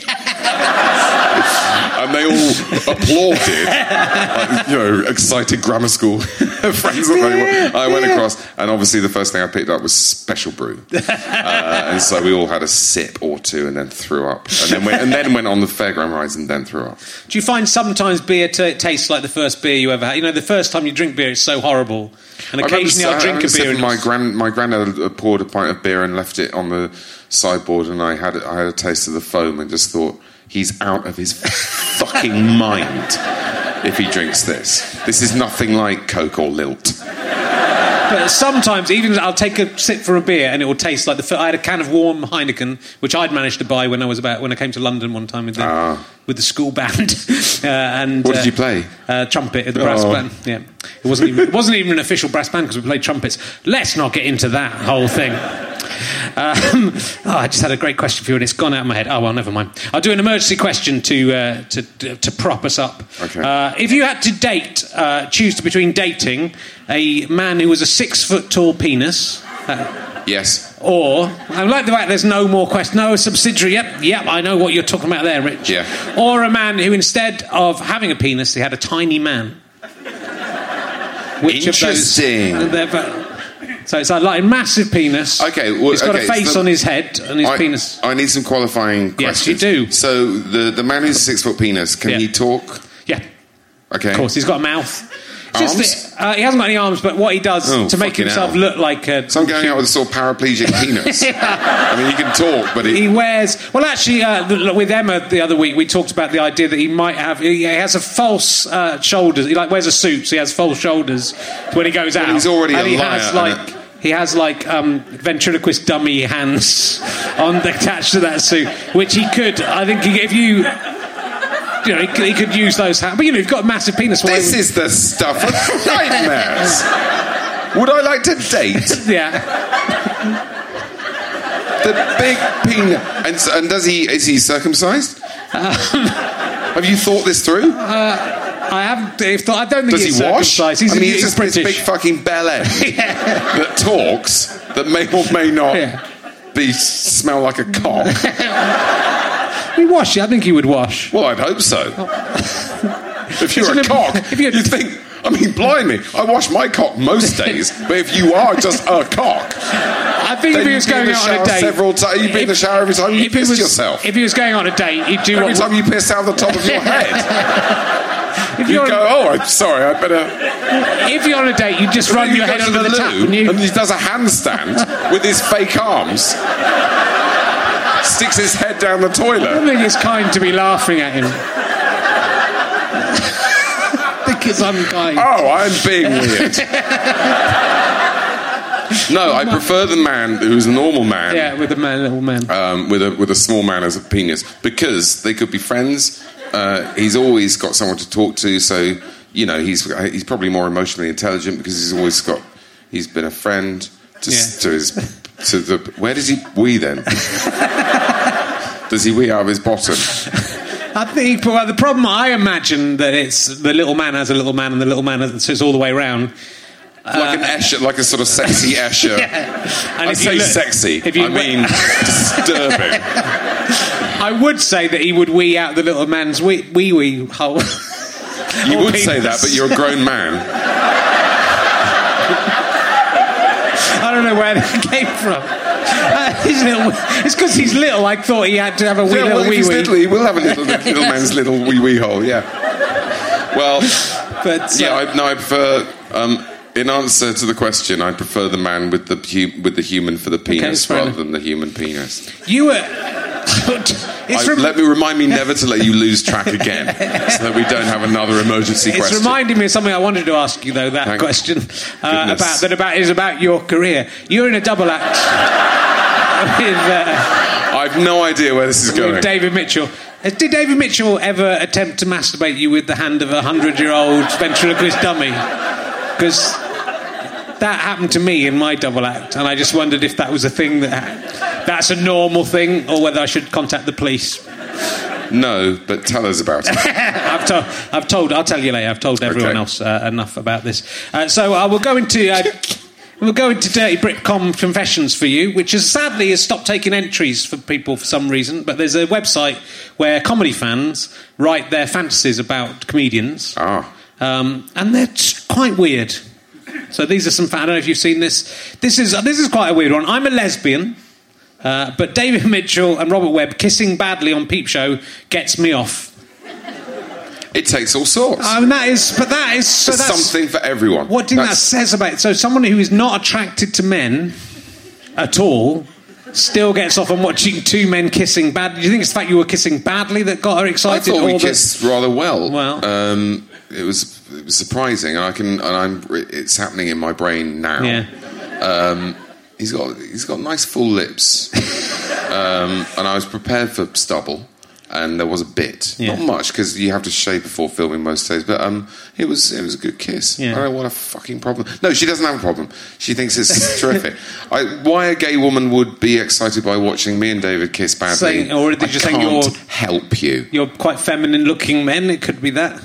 S7: And they all applauded, like, you know, excited grammar school friends that they were. I went across, and obviously the first thing I picked up was Special Brew, uh, and so we all had a sip or two, and then threw up, and then went, and then went on the fairground rides, and then threw up.
S6: Do you find sometimes beer t- tastes like the first beer you ever had? You know, the first time you drink beer, it's so horrible, and occasionally
S7: I
S6: I'll drink a beer. And
S7: my grand my granddad poured a pint of beer and left it on the sideboard, and I had I had a taste of the foam and just thought, he's out of his fucking mind if he drinks this. This is nothing like Coke or Lilt.
S6: But sometimes, even I'll take a sip for a beer and it will taste like the. Fir- I had a can of warm Heineken, which I'd managed to buy when I was about when I came to London one time with the
S7: Ah.
S6: with the school band. uh, and
S7: What did
S6: uh,
S7: you play?
S6: Uh, trumpet at the brass
S7: Oh.
S6: band. Yeah, it wasn't even it wasn't even an official brass band because we played trumpets. Let's not get into that whole thing. Um, oh, I just had a great question for you and it's gone out of my head. Oh well, never mind. I'll do an emergency question to uh, to to prop us up.
S7: Okay.
S6: Uh, if you had to date, uh, choose between dating a man who was a six foot tall penis. Uh,
S7: Yes.
S6: Or, I like the fact there's no more question, no subsidiary, yep, yep, I know what you're talking about there, Rich.
S7: Yeah.
S6: Or a man who, instead of having a penis, he had a tiny man. Which
S7: Interesting.
S6: Of those, uh, so it's like a massive penis.
S7: Okay, well,
S6: he's got
S7: okay,
S6: a face
S7: so
S6: on his head and his
S7: I,
S6: penis.
S7: I need some qualifying
S6: Yes, you
S7: questions.
S6: do.
S7: So the, the man who's a six foot penis, can
S6: Yeah.
S7: he talk?
S6: Yeah,
S7: Okay.
S6: of course, he's got a mouth. It's
S7: Arms?
S6: Just that, uh, he hasn't got any arms, but what he does
S7: Oh,
S6: to make
S7: fucking
S6: himself
S7: hell.
S6: look like a...
S7: So I'm going out with a sort of paraplegic penis. I mean, he can talk, but
S6: He
S7: it,
S6: wears... Well, actually, uh, with Emma the other week, we talked about the idea that he might have... He has a false uh, shoulders. He like wears a suit, so he has false shoulders when he goes out.
S7: he's already
S6: and
S7: a
S6: he
S7: liar,
S6: has,
S7: and
S6: like... He has, like, um, ventriloquist dummy hands on attached to that suit, which he could... I think he, if you... You know, he could, he could use those hands. But, you know, you've got a massive penis. why
S7: this
S6: would-
S7: is the stuff of nightmares. Would I like to date
S6: Yeah.
S7: the big penis? And, s- and does he? Is he circumcised?
S6: Um,
S7: Have you thought this through?
S6: I haven't... If, I don't think
S7: Does
S6: he's
S7: he wash?
S6: circumcised. He's,
S7: I mean,
S6: he's
S7: he's just
S6: British.
S7: this big fucking bell end
S6: Yeah.
S7: that talks, that may or may not
S6: Yeah.
S7: be smell like a cock.
S6: He wash. I think he would wash.
S7: Well, I'd hope so. If you're
S6: Isn't
S7: a
S6: it-
S7: cock,
S6: if you're-
S7: you'd think, I mean, blimey, I wash my cock most days, but if you are just a cock,
S6: I think
S7: then
S6: if he
S7: you'd
S6: was
S7: be in
S6: going
S7: the
S6: out on a
S7: shower
S6: date,
S7: several times. You'd be in the shower every time you
S6: if he
S7: pissed
S6: was,
S7: yourself.
S6: If he was going on a date, he'd do
S7: Every
S6: what.
S7: time you piss out the top of your head,
S6: if
S7: you
S6: you're
S7: go, oh, I'm sorry, I better...
S6: if you're on a date, you just run
S7: Then
S6: your
S7: you
S6: head
S7: go to
S6: under the,
S7: the
S6: tap,
S7: loo,
S6: and you.
S7: and he does a handstand with his fake arms, sticks his head down the
S6: I
S7: toilet.
S6: don't think it's kind to be laughing at him. I think it's unkind.
S7: Oh, I'm being weird. No, I prefer the man who's a normal man.
S6: Yeah, with a man, little man.
S7: Um, with a with a small man as a penis, because they could be friends. Uh, he's always got someone to talk to, so you know he's he's probably more emotionally intelligent because he's always got he's been a friend to,
S6: Yeah.
S7: to his to the. Where does he wee then? Does he wee out of his bottom?
S6: I think well, the problem I imagine that it's the little man has a little man and the little man has, so it's all the way round.
S7: Like an Escher, like a sort of sexy Escher.
S6: Yeah. And
S7: I
S6: if
S7: say
S6: you look-
S7: sexy.
S6: if you
S7: I mean disturbing.
S6: I would say that he would wee out the little man's wee wee, wee hole.
S7: You
S6: Or
S7: would say
S6: penis.
S7: that, but you're a grown man.
S6: I don't know where that came from. Uh, his little, it's because he's little. I thought he had to have a wee
S7: Yeah,
S6: little
S7: well, if
S6: wee
S7: he's
S6: wee.
S7: little, he will have a little, little man's little wee wee hole. Yeah. Well,
S6: But uh,
S7: yeah, I, no, I prefer. Um, In answer to the question, I prefer the man with the hu- with the human for the penis
S6: okay,
S7: rather than the human penis.
S6: You were...
S7: I, rem- let me remind me never to let you lose track again, so that we don't have another emergency
S6: it's
S7: question.
S6: It's reminding me of something I wanted to ask you, though, that
S7: Thank
S6: question uh, about that about is about your career. You're in a double act with... Uh,
S7: I have no idea where this is going.
S6: With David Mitchell. Did David Mitchell ever attempt to masturbate you with the hand of a hundred-year-old ventriloquist dummy? Because that happened to me in my double act, and I just wondered if that was a thing that that's a normal thing, or whether I should contact the police.
S7: No, but tell us about it.
S6: I've, to- I've told. I'll tell you later. I've told everyone
S7: okay.
S6: else uh, enough about this. Uh, so I will go into. Uh, We'll go into Dirty Britcom Confessions for you, which is sadly has stopped taking entries for people for some reason. But there's a website where comedy fans write their fantasies about comedians,
S7: ah,
S6: um, and they're quite weird. So these are some. I don't know if you've seen this. This is this is quite a weird one. I'm a lesbian, uh, but David Mitchell and Robert Webb kissing badly on Peep Show gets me off.
S7: It takes all sorts.
S6: I mean, that is, but that is so
S7: There's
S6: that's,
S7: something for everyone.
S6: What do you think that
S7: That's-
S6: says about it? So someone who is not attracted to men at all still gets off on watching two men kissing badly. Do you think it's the fact you were kissing badly that got her
S7: I
S6: excited?
S7: thought we
S6: or that-
S7: kissed rather well.
S6: Well.
S7: um, it was it was surprising, and I can and I'm it's happening in my brain now.
S6: Yeah.
S7: Um, he's got he's got nice full lips, um, and I was prepared for stubble. And there was a bit,
S6: Yeah.
S7: not much, because you have to shave before filming most days. But um, it was it was a good kiss.
S6: Yeah.
S7: I don't know what a fucking problem. No, she doesn't have a problem. She thinks it's terrific. I, why a gay woman would be excited by watching me and David kiss badly?
S6: Saying- or did
S7: I
S6: you think
S7: can't
S6: you're-
S7: help you?
S6: You're quite feminine-looking men. It could be that.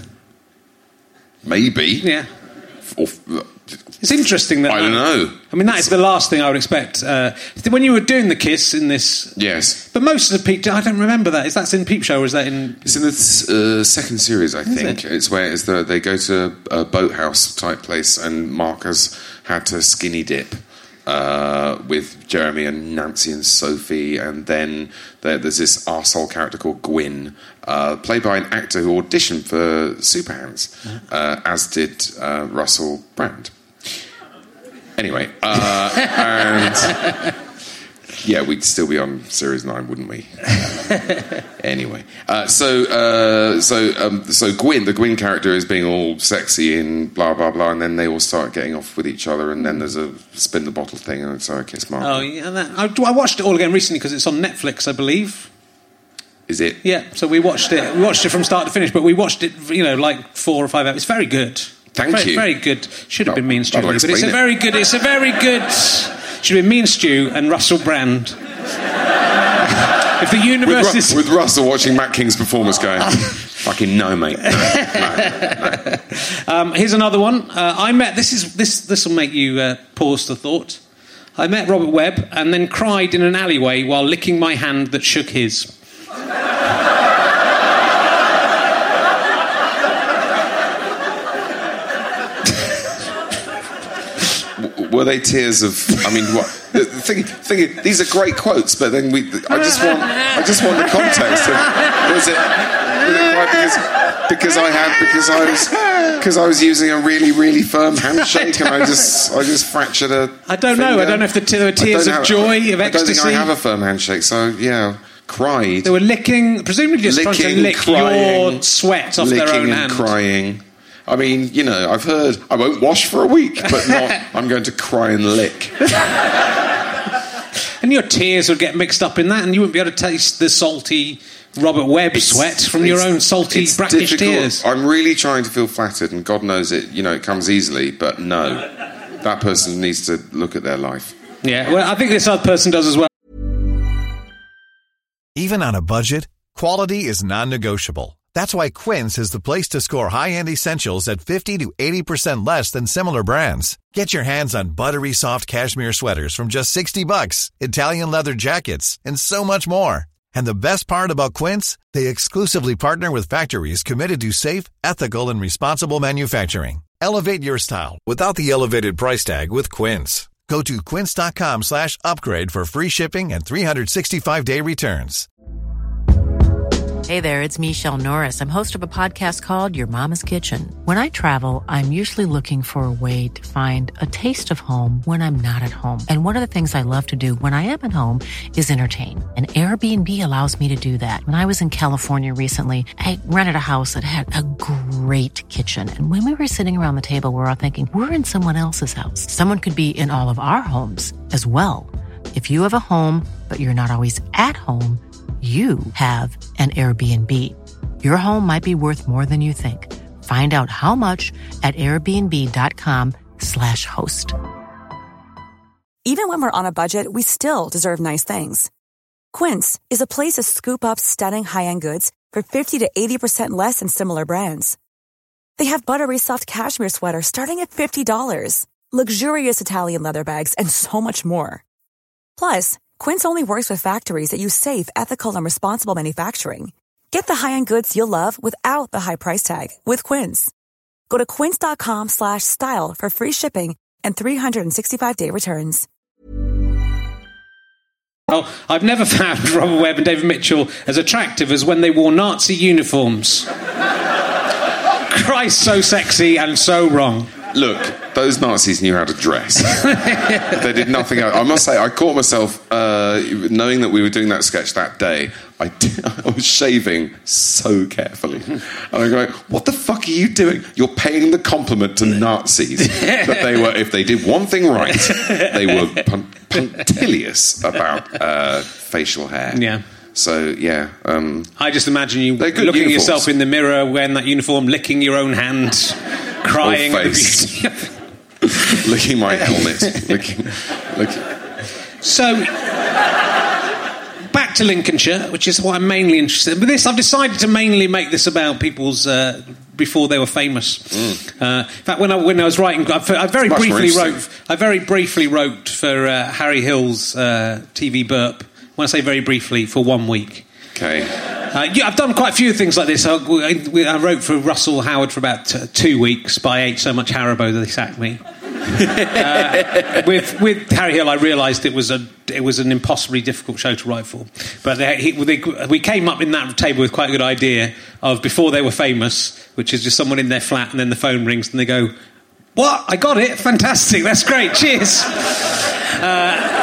S7: Maybe.
S6: Yeah.
S7: Or,
S6: It's interesting that...
S7: I don't know.
S6: I mean, that is the last thing I would expect. Uh, when you were doing the kiss in this...
S7: Yes.
S6: But most of the Peep... I don't remember that. Is that in Peep Show or is that in...
S7: It's in the uh, second series, I think.
S6: it?
S7: It's where it's the, they go to a boathouse type place, and Marcus had to skinny dip uh, with Jeremy and Nancy and Sophie, and then there, there's this arsehole character called Gwyn, uh, played by an actor who auditioned for Superhands, uh, as did uh, Russell Brand. Anyway, uh, and yeah, we'd still be on series nine, wouldn't we? Anyway, uh, so uh, so um, so Gwyn, the Gwyn character, is being all sexy and blah blah blah, and then they all start getting off with each other, and then there's a spin the bottle thing, and so I kiss Mark.
S6: Oh, yeah. That, I, I watched it all again recently because it's on Netflix, I believe.
S7: Is it?
S6: Yeah, so we watched it. We watched it from start to finish, but we watched it, you know, like four or five hours. It's very good.
S7: Thank
S6: very,
S7: you.
S6: Very good. Should have been me and Stu,
S7: That'll
S6: but it's a
S7: explain it.
S6: very good. It's a very good. Should have been me and Stu and Russell Brand. If the
S7: With,
S6: universe
S7: Ru-
S6: is
S7: with Russell watching Matt King's performance going, fucking no, mate. No, no, no.
S6: Um, here's another one. Uh, I met. This is this. This will make you uh, pause for thought. I met Robert Webb and then cried in an alleyway while licking my hand that shook his.
S7: Were they tears of? I mean, what? The thing, thing is, these are great quotes, but then we. I just want. I just want the context. Of, was it? Was it quite because because I had because I was because I was using a really really firm handshake and I just I just fractured a.
S6: I don't know.
S7: finger.
S6: I don't know if the te- there were
S7: I
S6: tears
S7: don't
S6: of
S7: have-
S6: joy, of
S7: I don't
S6: ecstasy.
S7: think I have a firm handshake, so yeah, cried.
S6: They were licking, presumably just trying to
S7: Licking,
S6: lick
S7: crying,
S6: your sweat off
S7: licking
S6: their own
S7: and
S6: hand.
S7: crying. I mean, you know, I've heard I won't wash for a week, but not I'm going to cry and lick.
S6: And your tears would get mixed up in that, and you wouldn't be able to taste the salty Robert Webb sweat from your
S7: It's-
S6: own salty,
S7: it's
S6: brackish
S7: difficult.
S6: tears.
S7: I'm really trying to feel flattered, and God knows it. You know, it comes easily, but no, that person needs to look at their life.
S6: Yeah, well, I think this other person does as well.
S8: Even on a budget, quality is non-negotiable. That's why Quince is the place to score high-end essentials at fifty to eighty percent less than similar brands. Get your hands on buttery soft cashmere sweaters from just sixty bucks, Italian leather jackets, and so much more. And the best part about Quince, they exclusively partner with factories committed to safe, ethical, and responsible manufacturing. Elevate your style without the elevated price tag with Quince. Go to quince.com slash upgrade for free shipping and three sixty-five day returns.
S9: Hey there, it's Michelle Norris. I'm host of a podcast called Your Mama's Kitchen. When I travel, I'm usually looking for a way to find a taste of home when I'm not at home. And one of the things I love to do when I am at home is entertain. And Airbnb allows me to do that. When I was in California recently, I rented a house that had a great kitchen. And when we were sitting around the table, we were all thinking, we're in someone else's house. Someone could be in all of our homes as well. If you have a home, but you're not always at home, you have an Airbnb. Your home might be worth more than you think. Find out how much at airbnb.com slash host.
S2: Even when we're on a budget, we still deserve nice things. Quince is a place to scoop up stunning high-end goods for fifty to eighty percent less than similar brands. They have buttery soft cashmere sweaters starting at fifty dollars, luxurious Italian leather bags, and so much more. Plus, Quince only works with factories that use safe, ethical, and responsible manufacturing. Get the high-end goods you'll love without the high price tag with Quince. Go to quince.com slash style for free shipping and three sixty-five day returns.
S6: Well, I've never found Robert Webb and David Mitchell as attractive as when they wore Nazi uniforms. Christ, so sexy and so wrong.
S7: Look, those Nazis knew how to dress. They did nothing else. I must say, I caught myself, uh, knowing that we were doing that sketch that day, I, did, I was shaving so carefully. And I'm going, what the fuck are you doing? You're paying the compliment to Nazis that they were, if they did one thing right, they were pun- punctilious about uh, facial hair.
S6: Yeah.
S7: So, yeah. Um,
S6: I just imagine you looking
S7: uniforms.
S6: at yourself in the mirror, wearing that uniform, licking your own hand, crying at the beauty.
S7: Licking my helmet. licking, licking.
S6: So, back to Lincolnshire, which is what I'm mainly interested in. But this, I've decided to mainly make this about people's... Uh, before they were famous. Mm. Uh, in fact, when I, when I was writing... I, I very briefly wrote I very briefly wrote for uh, Harry Hill's uh, T V Burp. When I say very briefly, for one week.
S7: Okay.
S6: Uh, yeah, I've done quite a few things like this. I, I wrote for Russell Howard for about t- two weeks, but I ate so much Haribo that they sacked me. uh, with with Harry Hill, I realised it was a it was an impossibly difficult show to write for. But they, he, they, we came up in that table with quite a good idea of before they were famous, which is just someone in their flat and then the phone rings and they go, "What? I got it! Fantastic! That's great! Cheers!" Uh,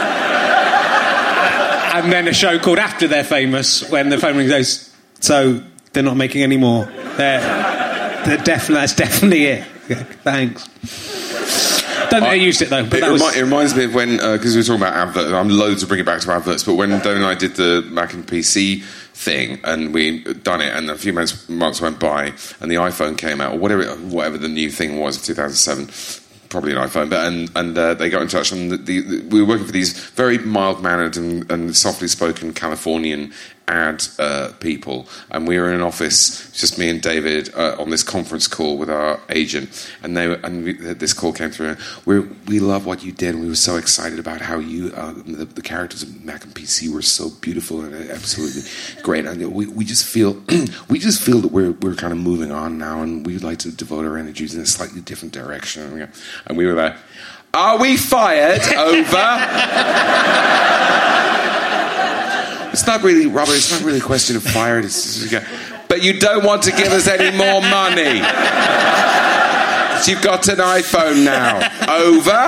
S6: And then a show called After They're Famous, when the phone rings goes, so they're not making any more. They're, they're definitely, that's definitely it. Thanks. Don't think I, I used it, though. But
S7: it,
S6: that was...
S7: remi- it reminds me of when, because uh, we were talking about adverts, I'm loath to bring it back to adverts, but when Don and I did the Mac and P C thing, and we'd done it, and a few months, months went by, and the iPhone came out, or whatever, whatever the new thing was of two thousand seven, probably an iPhone, but and and uh, they got in touch, and the, the, the, we were working for these very mild-mannered and, and softly-spoken Californian ad uh, people, and we were in an office, just me and David, uh, on this conference call with our agent, and they were, and we, this call came through, and we we love what you did, and we were so excited about how you, uh, the, the characters of Mac and P C were so beautiful and absolutely great, and we we just feel we just feel that we're we're kind of moving on now, and we'd like to devote our energies in a slightly different direction, and we, and we were like, "Are we fired? Over." It's not really, Robert, it's not really a question of fired. It's just, but you don't want to give us any more money. You've got an iPhone now. Over.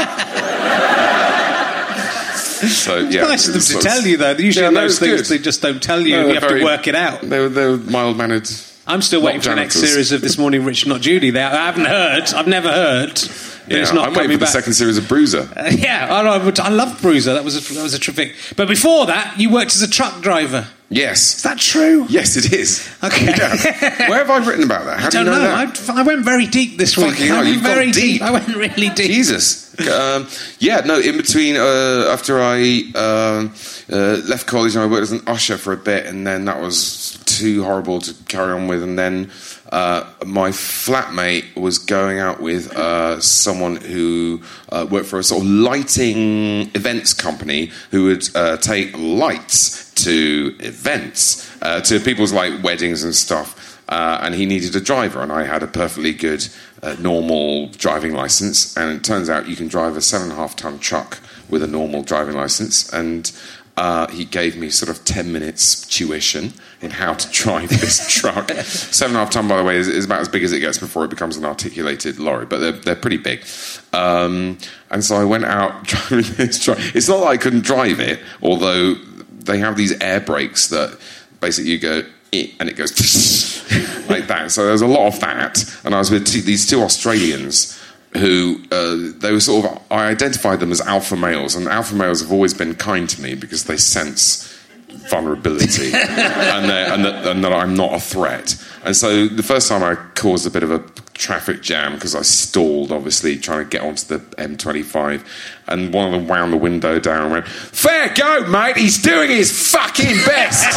S7: So, yeah,
S6: it's nice of them to tell you, though. Usually
S7: yeah,
S6: on those things,
S7: good.
S6: they just don't tell you.
S7: No,
S6: you have
S7: very,
S6: to work it out.
S7: They were, they were mild-mannered.
S6: I'm still waiting for the next series of This Morning, Rich Not Judy. They, I haven't heard. I've never heard.
S7: Yeah,
S6: it's not
S7: I'm waiting for
S6: back.
S7: the second series of Bruiser.
S6: Uh, yeah, I, I, I loved Bruiser. That was a, that was a terrific. But before that, you worked as a truck driver.
S7: Yes.
S6: Is that true?
S7: Yes, it is.
S6: Okay.
S7: Yeah. Where have I written about that? How
S6: I
S7: do
S6: don't
S7: you know,
S6: know.
S7: that?
S6: I, I went very deep this week.
S7: Fucking
S6: I
S7: hell,
S6: went
S7: you've
S6: very
S7: gone deep.
S6: I went really deep.
S7: Jesus. um, yeah, no, in between, uh, after I um, uh, left college, and I worked as an usher for a bit, and then that was too horrible to carry on with, and then uh, my flatmate was going out with uh, someone who uh, worked for a sort of lighting events company who would uh, take lights to events, uh, to people's like weddings and stuff, uh, and he needed a driver, and I had a perfectly good uh, normal driving license, and it turns out you can drive a seven and a half ton truck with a normal driving license, and Uh, he gave me sort of ten minutes tuition in how to drive this truck. Seven and a half ton, by the way, is, is about as big as it gets before it becomes an articulated lorry, but they're, they're pretty big. Um, and so I went out driving this truck. It's not that I couldn't drive it, although they have these air brakes that basically you go, and it goes like that. So there's a lot of that. And I was with two, these two Australians who uh, they were sort of, I identified them as alpha males, and alpha males have always been kind to me because they sense vulnerability and, and, that, and that I'm not a threat. And so the first time I caused a bit of a traffic jam because I stalled, obviously, trying to get onto the M twenty-five, and one of them wound the window down and went, "Fair go, mate, he's doing his fucking best."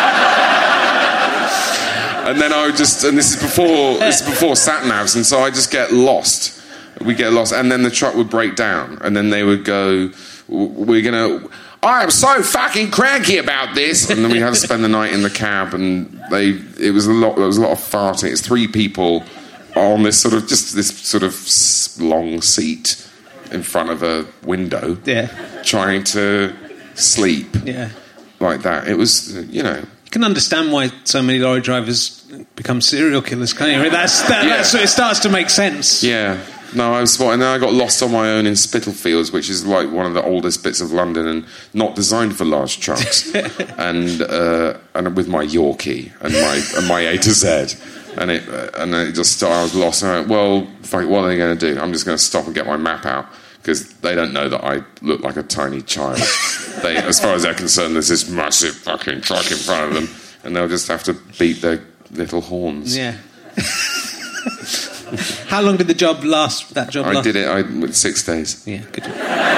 S7: And then I would just, and this is before, this is before sat-navs, and so I just get lost. We get lost, and then the truck would break down, and then they would go, "We're gonna, I am so fucking cranky about this," and then we had to spend the night in the cab, and they, it was a lot, there was a lot of farting. It's three people on this sort of, just this sort of long seat in front of a window,
S6: yeah,
S7: trying to sleep,
S6: yeah,
S7: like that. It was, you know.
S6: You can understand why so many lorry drivers become serial killers, can't you? I mean, that's, that,
S7: yeah.
S6: that's, it starts to make sense.
S7: Yeah. No, I was, and then I got lost on my own in Spitalfields, which is like one of the oldest bits of London and not designed for large trucks. and uh, and with my Yorkie and my and my A to Z, and it uh, and then it just I was lost. And I went, well, fuck, what are they going to do? I'm just going to stop and get my map out because they don't know that I look like a tiny child. They, as far as they're concerned, there's this massive fucking truck in front of them, and they'll just have to beat their little horns.
S6: Yeah. How long did the job last? That job
S7: I
S6: last?
S7: did it I, with six days.
S6: Yeah, good job.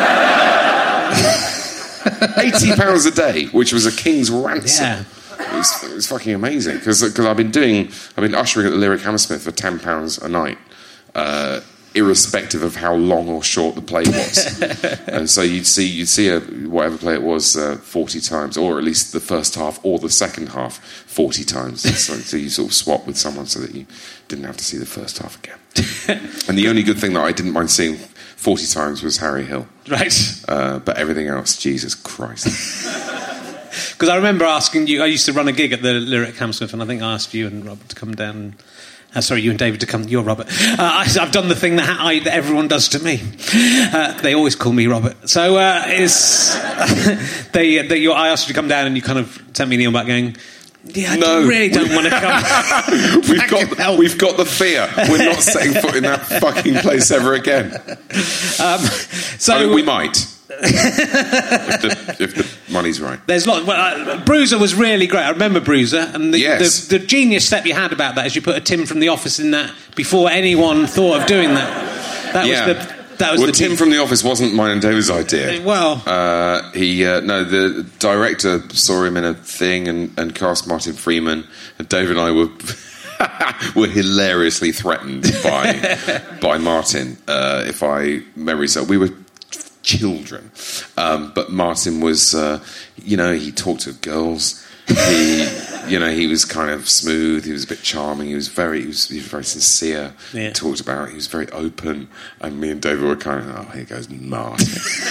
S7: eighty pounds a day, which was a king's ransom.
S6: Yeah.
S7: It was, it was fucking amazing because I've been doing, I've been ushering at the Lyric Hammersmith for ten pounds a night, uh, irrespective of how long or short the play was. And so you'd see you'd see a, whatever play it was uh, forty times, or at least the first half or the second half forty times. So, so you sort of swap with someone so that you didn't have to see the first half again. And the only good thing that I didn't mind seeing forty times was Harry Hill.
S6: Right.
S7: Uh, but everything else, Jesus Christ.
S6: Because I remember asking you, I used to run a gig at the Lyric Hammersmith, and I think I asked you and Robert to come down and... Uh, sorry, you and David to come. You're Robert. Uh, I, I've done the thing that, I, that everyone does to me. Uh, they always call me Robert. So uh, it's they. they you, I asked you to come down, and you kind of sent me an email back going, "Yeah, I
S7: no,
S6: really don't want to come."
S7: we've got the, we've got the fear. We're not setting foot in that fucking place ever again. Um,
S6: so
S7: I mean, we might. if, the, if the money's right.
S6: There's a lot. Well, uh, Bruiser was really great. I remember Bruiser, and the,
S7: yes.
S6: the, the genius step you had about that is you put a Tim from The Office in that before anyone thought of doing that. That
S7: yeah.
S6: was the. That was
S7: well,
S6: the
S7: Tim from The Office wasn't mine and David's idea.
S6: Well,
S7: uh, he uh, no, the director saw him in a thing and, and cast Martin Freeman, and David and I were. were hilariously threatened by by Martin. Uh, if I memory so, we were children, um, but Martin was, uh, you know, he talked to girls. He, you know, he was kind of smooth. He was a bit charming. He was very, he was, he was very sincere.
S6: Yeah.
S7: He talked about. He was very open. And me and David were kind of, oh, here goes Martin.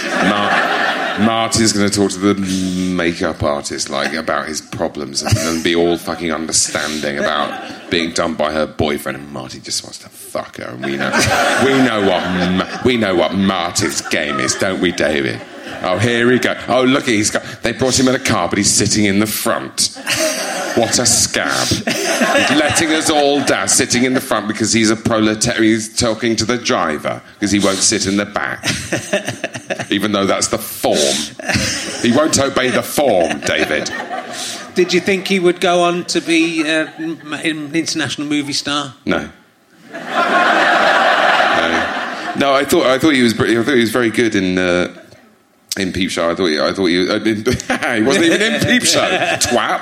S7: Mar- Martin's going to talk to the makeup artist like about his problems and, and be all fucking understanding about being done by her boyfriend. And Marty just wants to fuck her. And we know, we know what, we know what Martin's game is, don't we, David? Oh, here he goes. Oh, look, he's got. They brought him in a car, but he's sitting in the front. What a scab! He's letting us all down, sitting in the front because he's a proletariat. He's talking to the driver because he won't sit in the back, even though that's the form. He won't obey the form, David.
S6: Did you think he would go on to be uh, an international movie star?
S7: No. No. No, I thought I thought he was. I thought he was very good in. Uh, In Peep Show, I thought he, I thought he, I mean, he wasn't even in Peep Show, twat.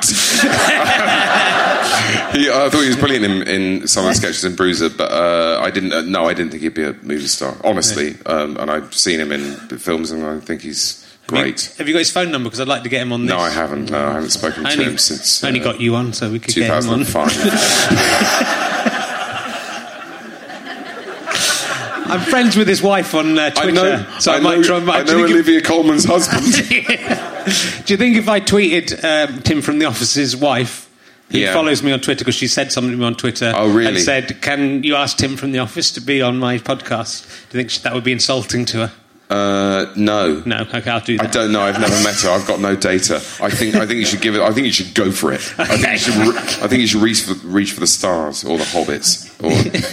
S7: he, I thought he was brilliant in, in some of the sketches in Bruiser, but uh, I didn't. Uh, no, I didn't think he'd be a movie star, honestly. Um, and I've seen him in films, and I think he's great.
S6: Have you, have you got his phone number? Because I'd like to get him on this.
S7: No, I haven't. No, I haven't spoken
S6: only,
S7: to him since.
S6: Only
S7: uh,
S6: got you on, so we could get him on.
S7: two thousand five.
S6: I'm friends with his wife on uh, Twitter,
S7: I know,
S6: so I,
S7: I
S6: might
S7: know,
S6: try.
S7: I know Olivia Colman's husband.
S6: Do you think if I tweeted um, Tim from The Office's wife, he
S7: yeah.
S6: follows me on Twitter because she said something to me on Twitter
S7: oh, really?
S6: and said, "Can you ask Tim from The Office to be on my podcast?" Do you think that would be insulting to her?
S7: Uh, no,
S6: no. Okay, I'll do that.
S7: I don't know. I've never met her. I've got no data. I think. I think you should give it. I think you should go for it. Okay. I think you should. Re- I think you should reach for, reach for the stars or the hobbits. Or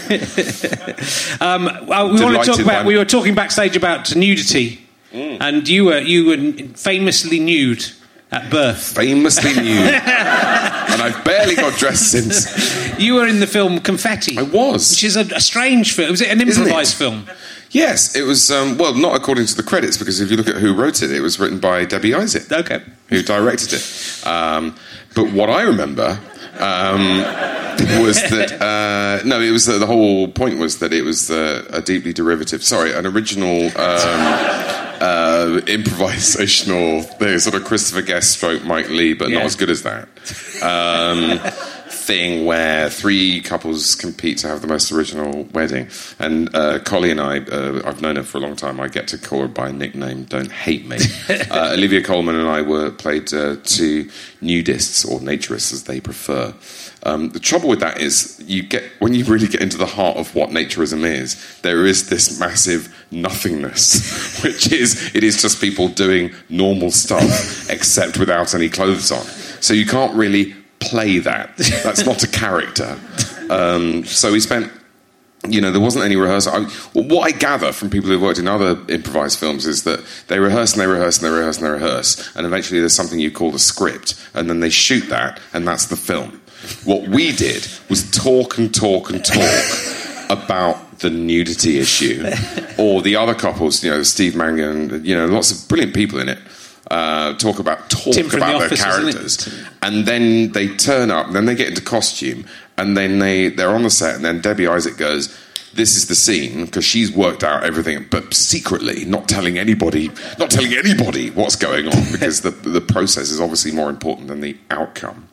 S6: um, well, we want to talk about. We were talking backstage about nudity, mm. and you were you were famously nude at birth.
S7: Famously nude, and I've barely got dressed since.
S6: You were in the film Confetti.
S7: I was,
S6: which is a, a strange film. Was it an improvised film?
S7: Yes, it was, um, well, not according to the credits, because if you look at who wrote it, it was written by Debbie Isaac,
S6: okay,
S7: who directed it. Um, but what I remember um, was that, uh, no, it was uh, the whole point was that it was uh, a deeply derivative, sorry, an original um, uh, improvisational, sort of Christopher Guest stroke Mike Lee, but yeah. not as good as that. Um thing where three couples compete to have the most original wedding, and uh, Collie and I, uh, I've known her for a long time. I get to call her by nickname. Don't hate me. uh, Olivia Colman and I were played uh, two nudists or naturists, as they prefer. Um, the trouble with that is, you get when you really get into the heart of what naturism is, there is this massive nothingness, which is it is just people doing normal stuff except without any clothes on. So you can't really play that. That's not a character. Um, so we spent, you know, there wasn't any rehearsal. I, well, what I gather from people who've worked in other improvised films is that they rehearse and they rehearse and they rehearse and they rehearse, and eventually there's something you call the script, and then they shoot that, and that's the film. What we did was talk and talk and talk about the nudity issue, or the other couples, you know, Steve Mangan, you know, lots of brilliant people in it. Uh, talk about talk
S6: Tim
S7: about
S6: the
S7: their
S6: office,
S7: characters, and then they turn up, and then they get into costume, and then they they're on the set, and then Debbie Isaac goes, "This is the scene," because she's worked out everything, but secretly, not telling anybody, not telling anybody what's going on, because the the process is obviously more important than the outcome.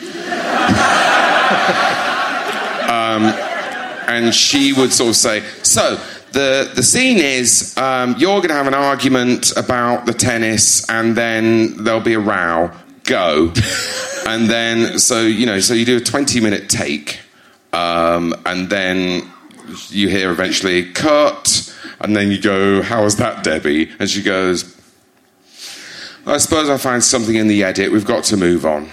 S7: um, and she would sort of say, "So." The the scene is um, you're going to have an argument about the tennis, and then there'll be a row. Go, and then so you know so you do a twenty minute take, um, and then you hear eventually cut, and then you go, "How was that, Debbie?" And she goes, "I suppose I find something in the edit. We've got to move on."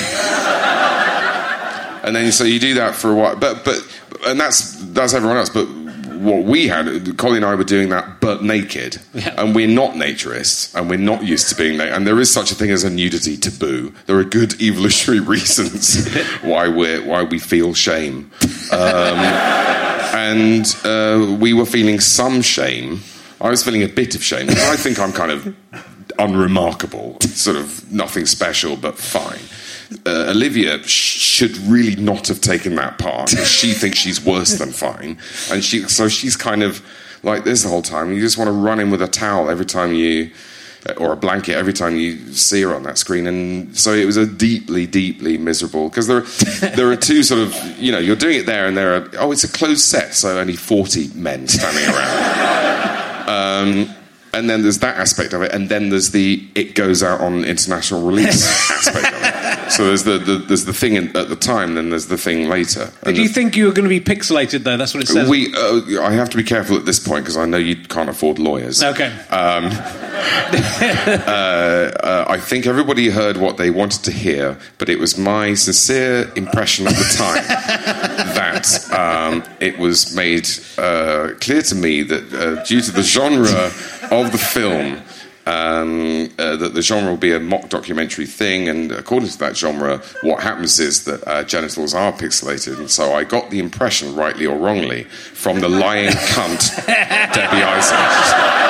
S7: And then so you do that for a while, but but and that's that's everyone else, but. What we had, Collie and I were doing that, but naked, yeah. And we're not naturists, and we're not used to being naked. And there is such a thing as a nudity taboo. There are good evolutionary reasons why we why we feel shame, um, and uh, we were feeling some shame. I was feeling a bit of shame. I think I'm kind of unremarkable, sort of nothing special, but fine. Uh, Olivia sh- should really not have taken that part. She thinks she's worse than fine, and she so she's kind of like this the whole time. You just want to run in with a towel every time you, or a blanket every time you see her on that screen. And so it was a deeply, deeply miserable, because there there are two sort of, you know, you're doing it there, and there are oh, it's a closed set, so only forty men standing around. Um, And then there's that aspect of it, and then there's the it goes out on international release aspect of it. So there's the, the there's the thing in, at the time, then there's the thing later.
S6: Did you think you were going to be pixelated though? That's what it says.
S7: We uh, I have to be careful at this point because I know you can't afford lawyers.
S6: Okay.
S7: Um, uh, uh, I think everybody heard what they wanted to hear, but it was my sincere impression at the time that um, it was made uh, clear to me that uh, due to the genre of the film, um, uh, that the genre will be a mock documentary thing, and according to that genre, what happens is that uh, genitals are pixelated, and so I got the impression, rightly or wrongly, from the lying cunt Debbie Isaac.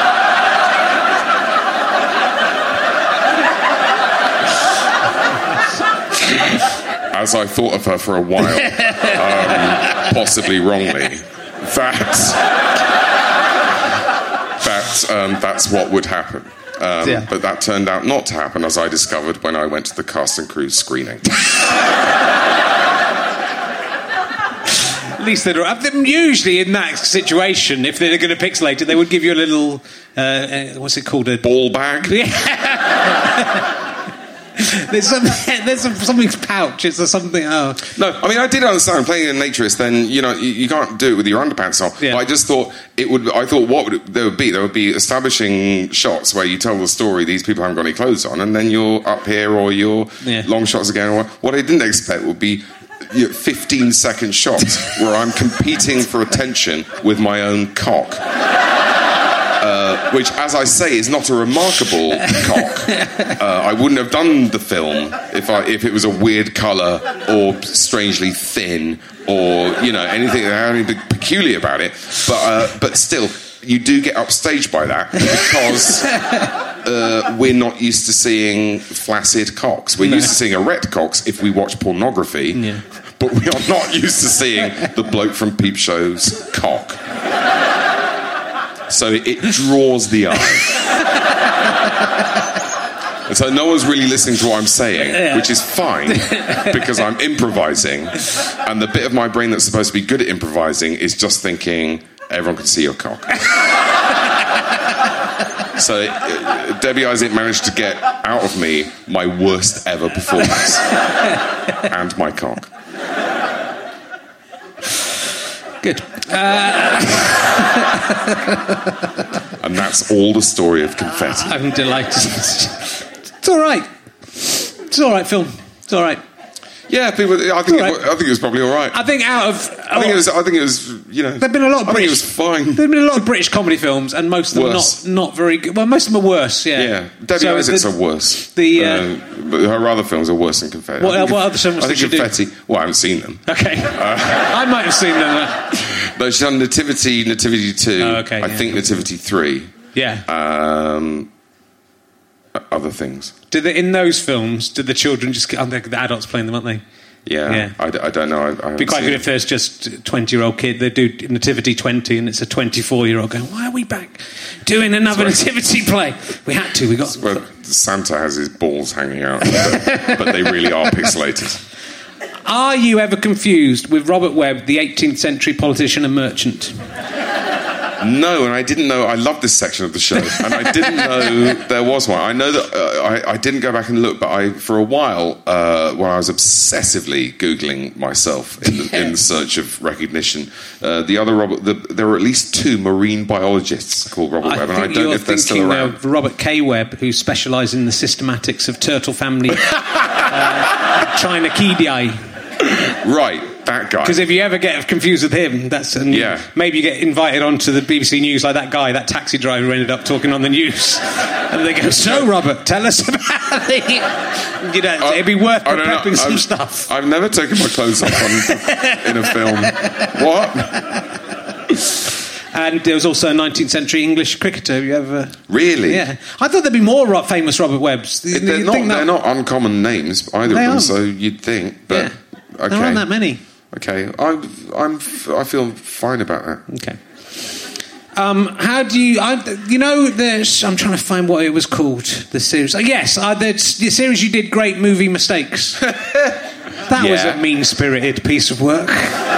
S7: As I thought of her for a while, um, possibly wrongly, that that um, that's what would happen. Um, yeah. But that turned out not to happen, as I discovered when I went to the cast and crew screening.
S6: least they're I think usually in that situation, if they're going to pixelate it, they would give you a little uh, uh, what's it called, a
S7: ball bag.
S6: Yeah. There's some, there's some, something's pouch. Is there something? Oh
S7: no! I mean, I did understand playing in Naturist. Then you know you, you can't do it with your underpants on.
S6: Yeah.
S7: But I just thought it would. I thought what would it, there would be? There would be establishing shots where you tell the story. These people haven't got any clothes on, and then you're up here or you're
S6: yeah.
S7: long shots again. Or what I didn't expect would be you know, fifteen second shots where I'm competing for attention with my own cock. Uh, which, as I say, is not a remarkable cock. Uh, I wouldn't have done the film if I if it was a weird colour or strangely thin or you know anything anything peculiar about it. But uh, but still, you do get upstaged by that because uh, we're not used to seeing flaccid cocks. We're no. used to seeing erect cocks if we watch pornography. Yeah. But we are not used to seeing the bloke from Peep Show's cock. So it draws the eye. And so no one's really listening to what I'm saying, yeah. which is fine, because I'm improvising. And the bit of my brain that's supposed to be good at improvising is just thinking, everyone can see your cock. So uh, Debbie Isaac managed to get out of me my worst ever performance. And my cock.
S6: Good. Uh...
S7: And that's all the story of Confetti.
S6: I'm delighted. It's all right. It's all right, film. It's all right.
S7: Yeah, people. I think.
S6: Right.
S7: It, I think it was probably all right.
S6: I think out of.
S7: I think it was. I think it was. You know.
S6: There've been a lot of.
S7: I
S6: British,
S7: think it was fine.
S6: There've been a lot of British comedy films, and most of them
S7: worse.
S6: not not very good. Well, most of them are worse. Yeah.
S7: Yeah. Debbie
S6: so
S7: Isaacs
S6: the,
S7: are worse.
S6: The uh,
S7: uh, but her other films are worse than Confetti.
S6: What,
S7: I think,
S6: what other films
S7: I think
S6: did she
S7: Confetti.
S6: do?
S7: Well, I haven't seen them.
S6: Okay. Uh, I might have seen them. Uh,
S7: but she's done Nativity, Nativity two.
S6: Oh, okay.
S7: I
S6: yeah.
S7: think Nativity three.
S6: Yeah.
S7: Um. Other things.
S6: Did they, in those films, did the children just? Oh, the adults playing them, aren't they?
S7: Yeah, yeah. I, I don't know. I, I
S6: It'd be quite good
S7: it.
S6: if there's just a twenty-year-old kid. They do Nativity twenty, and it's a twenty-four-year-old going, "Why are we back doing another Nativity play? We had to. We got."
S7: Well, Santa has his balls hanging out, but, but they really are pixelated.
S6: Are you ever confused with Robert Webb, the eighteenth century politician and merchant?
S7: No, and I didn't know. I love this section of the show, and I didn't know there was one. I know that uh, I, I didn't go back and look, but I, for a while, uh, when I was obsessively Googling myself in the, in the search of recognition, uh, the other Robert, the, there were at least two marine biologists called Robert
S6: I
S7: Webb, and I don't know if they're still around.
S6: Of Robert K. Webb, who specialised in the systematics of turtle family uh, Chinochidae.
S7: Right. That guy.
S6: Because if you ever get confused with him, that's and
S7: yeah.
S6: maybe you get invited onto the B B C News like that guy, that taxi driver who ended up talking on the news, and they go, "So, Robert, tell us about it." You know, uh, it'd be worth prepping some
S7: I've,
S6: stuff.
S7: I've never taken my clothes off on, in a film. What?
S6: And there was also a nineteenth century English cricketer. Have you ever?
S7: Really?
S6: Yeah. I thought there'd be more famous Robert Webbs.
S7: They're, not, they're not uncommon names, either of them, aren't. So you'd think. But, yeah. Okay.
S6: There aren't that many.
S7: Okay, I'm, I'm, I feel fine about that.
S6: Okay. Um, how do you, I, you know, there's, I'm trying to find what it was called, the series. Oh, yes, uh, the, the series you did, Great Movie Mistakes. That yeah. was a mean-spirited piece of work.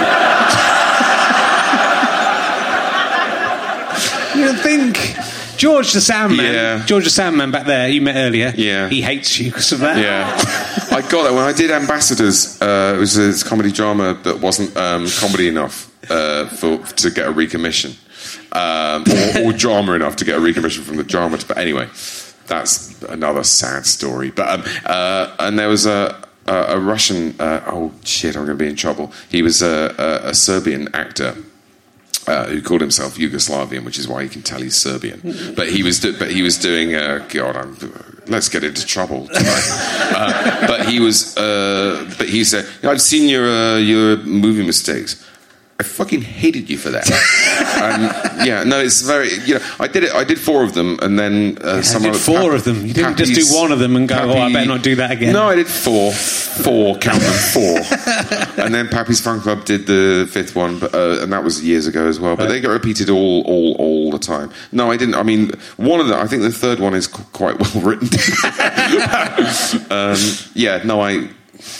S6: You think... George the Soundman, yeah. George the Soundman back there, you met earlier.
S7: Yeah.
S6: He hates you because of that.
S7: Yeah. I got that when I did Ambassadors. Uh, it was a comedy drama that wasn't um, comedy enough uh, for to get a recommission, um, or, or drama enough to get a recommission from the drama. But anyway, that's another sad story. But um, uh, and there was a a, a Russian. Uh, oh shit! I'm going to be in trouble. He was a, a, a Serbian actor. Uh, who called himself Yugoslavian, which is why you can tell he's Serbian. But he was, do- but he was doing. Uh, God, I'm, let's get into trouble tonight. uh, but he was. Uh, but he said, "I've seen your uh, your movie mistakes. I fucking hated you for that." And yeah, no, it's very. You know, I did it. I did four of them, and then uh,
S6: yeah,
S7: some
S6: I did
S7: other,
S6: four
S7: Pap-
S6: of them. You didn't
S7: Pappy's,
S6: just do one of them and go,
S7: Pappy,
S6: "Oh, I better not do that again."
S7: No, I did four, four, count them, four, and then Pappy's Fun Club did the fifth one, but, uh, and that was years ago as well. But right. They get repeated all, all, all the time. No, I didn't. I mean, one of them. I think the third one is quite well written. um, yeah, no, I.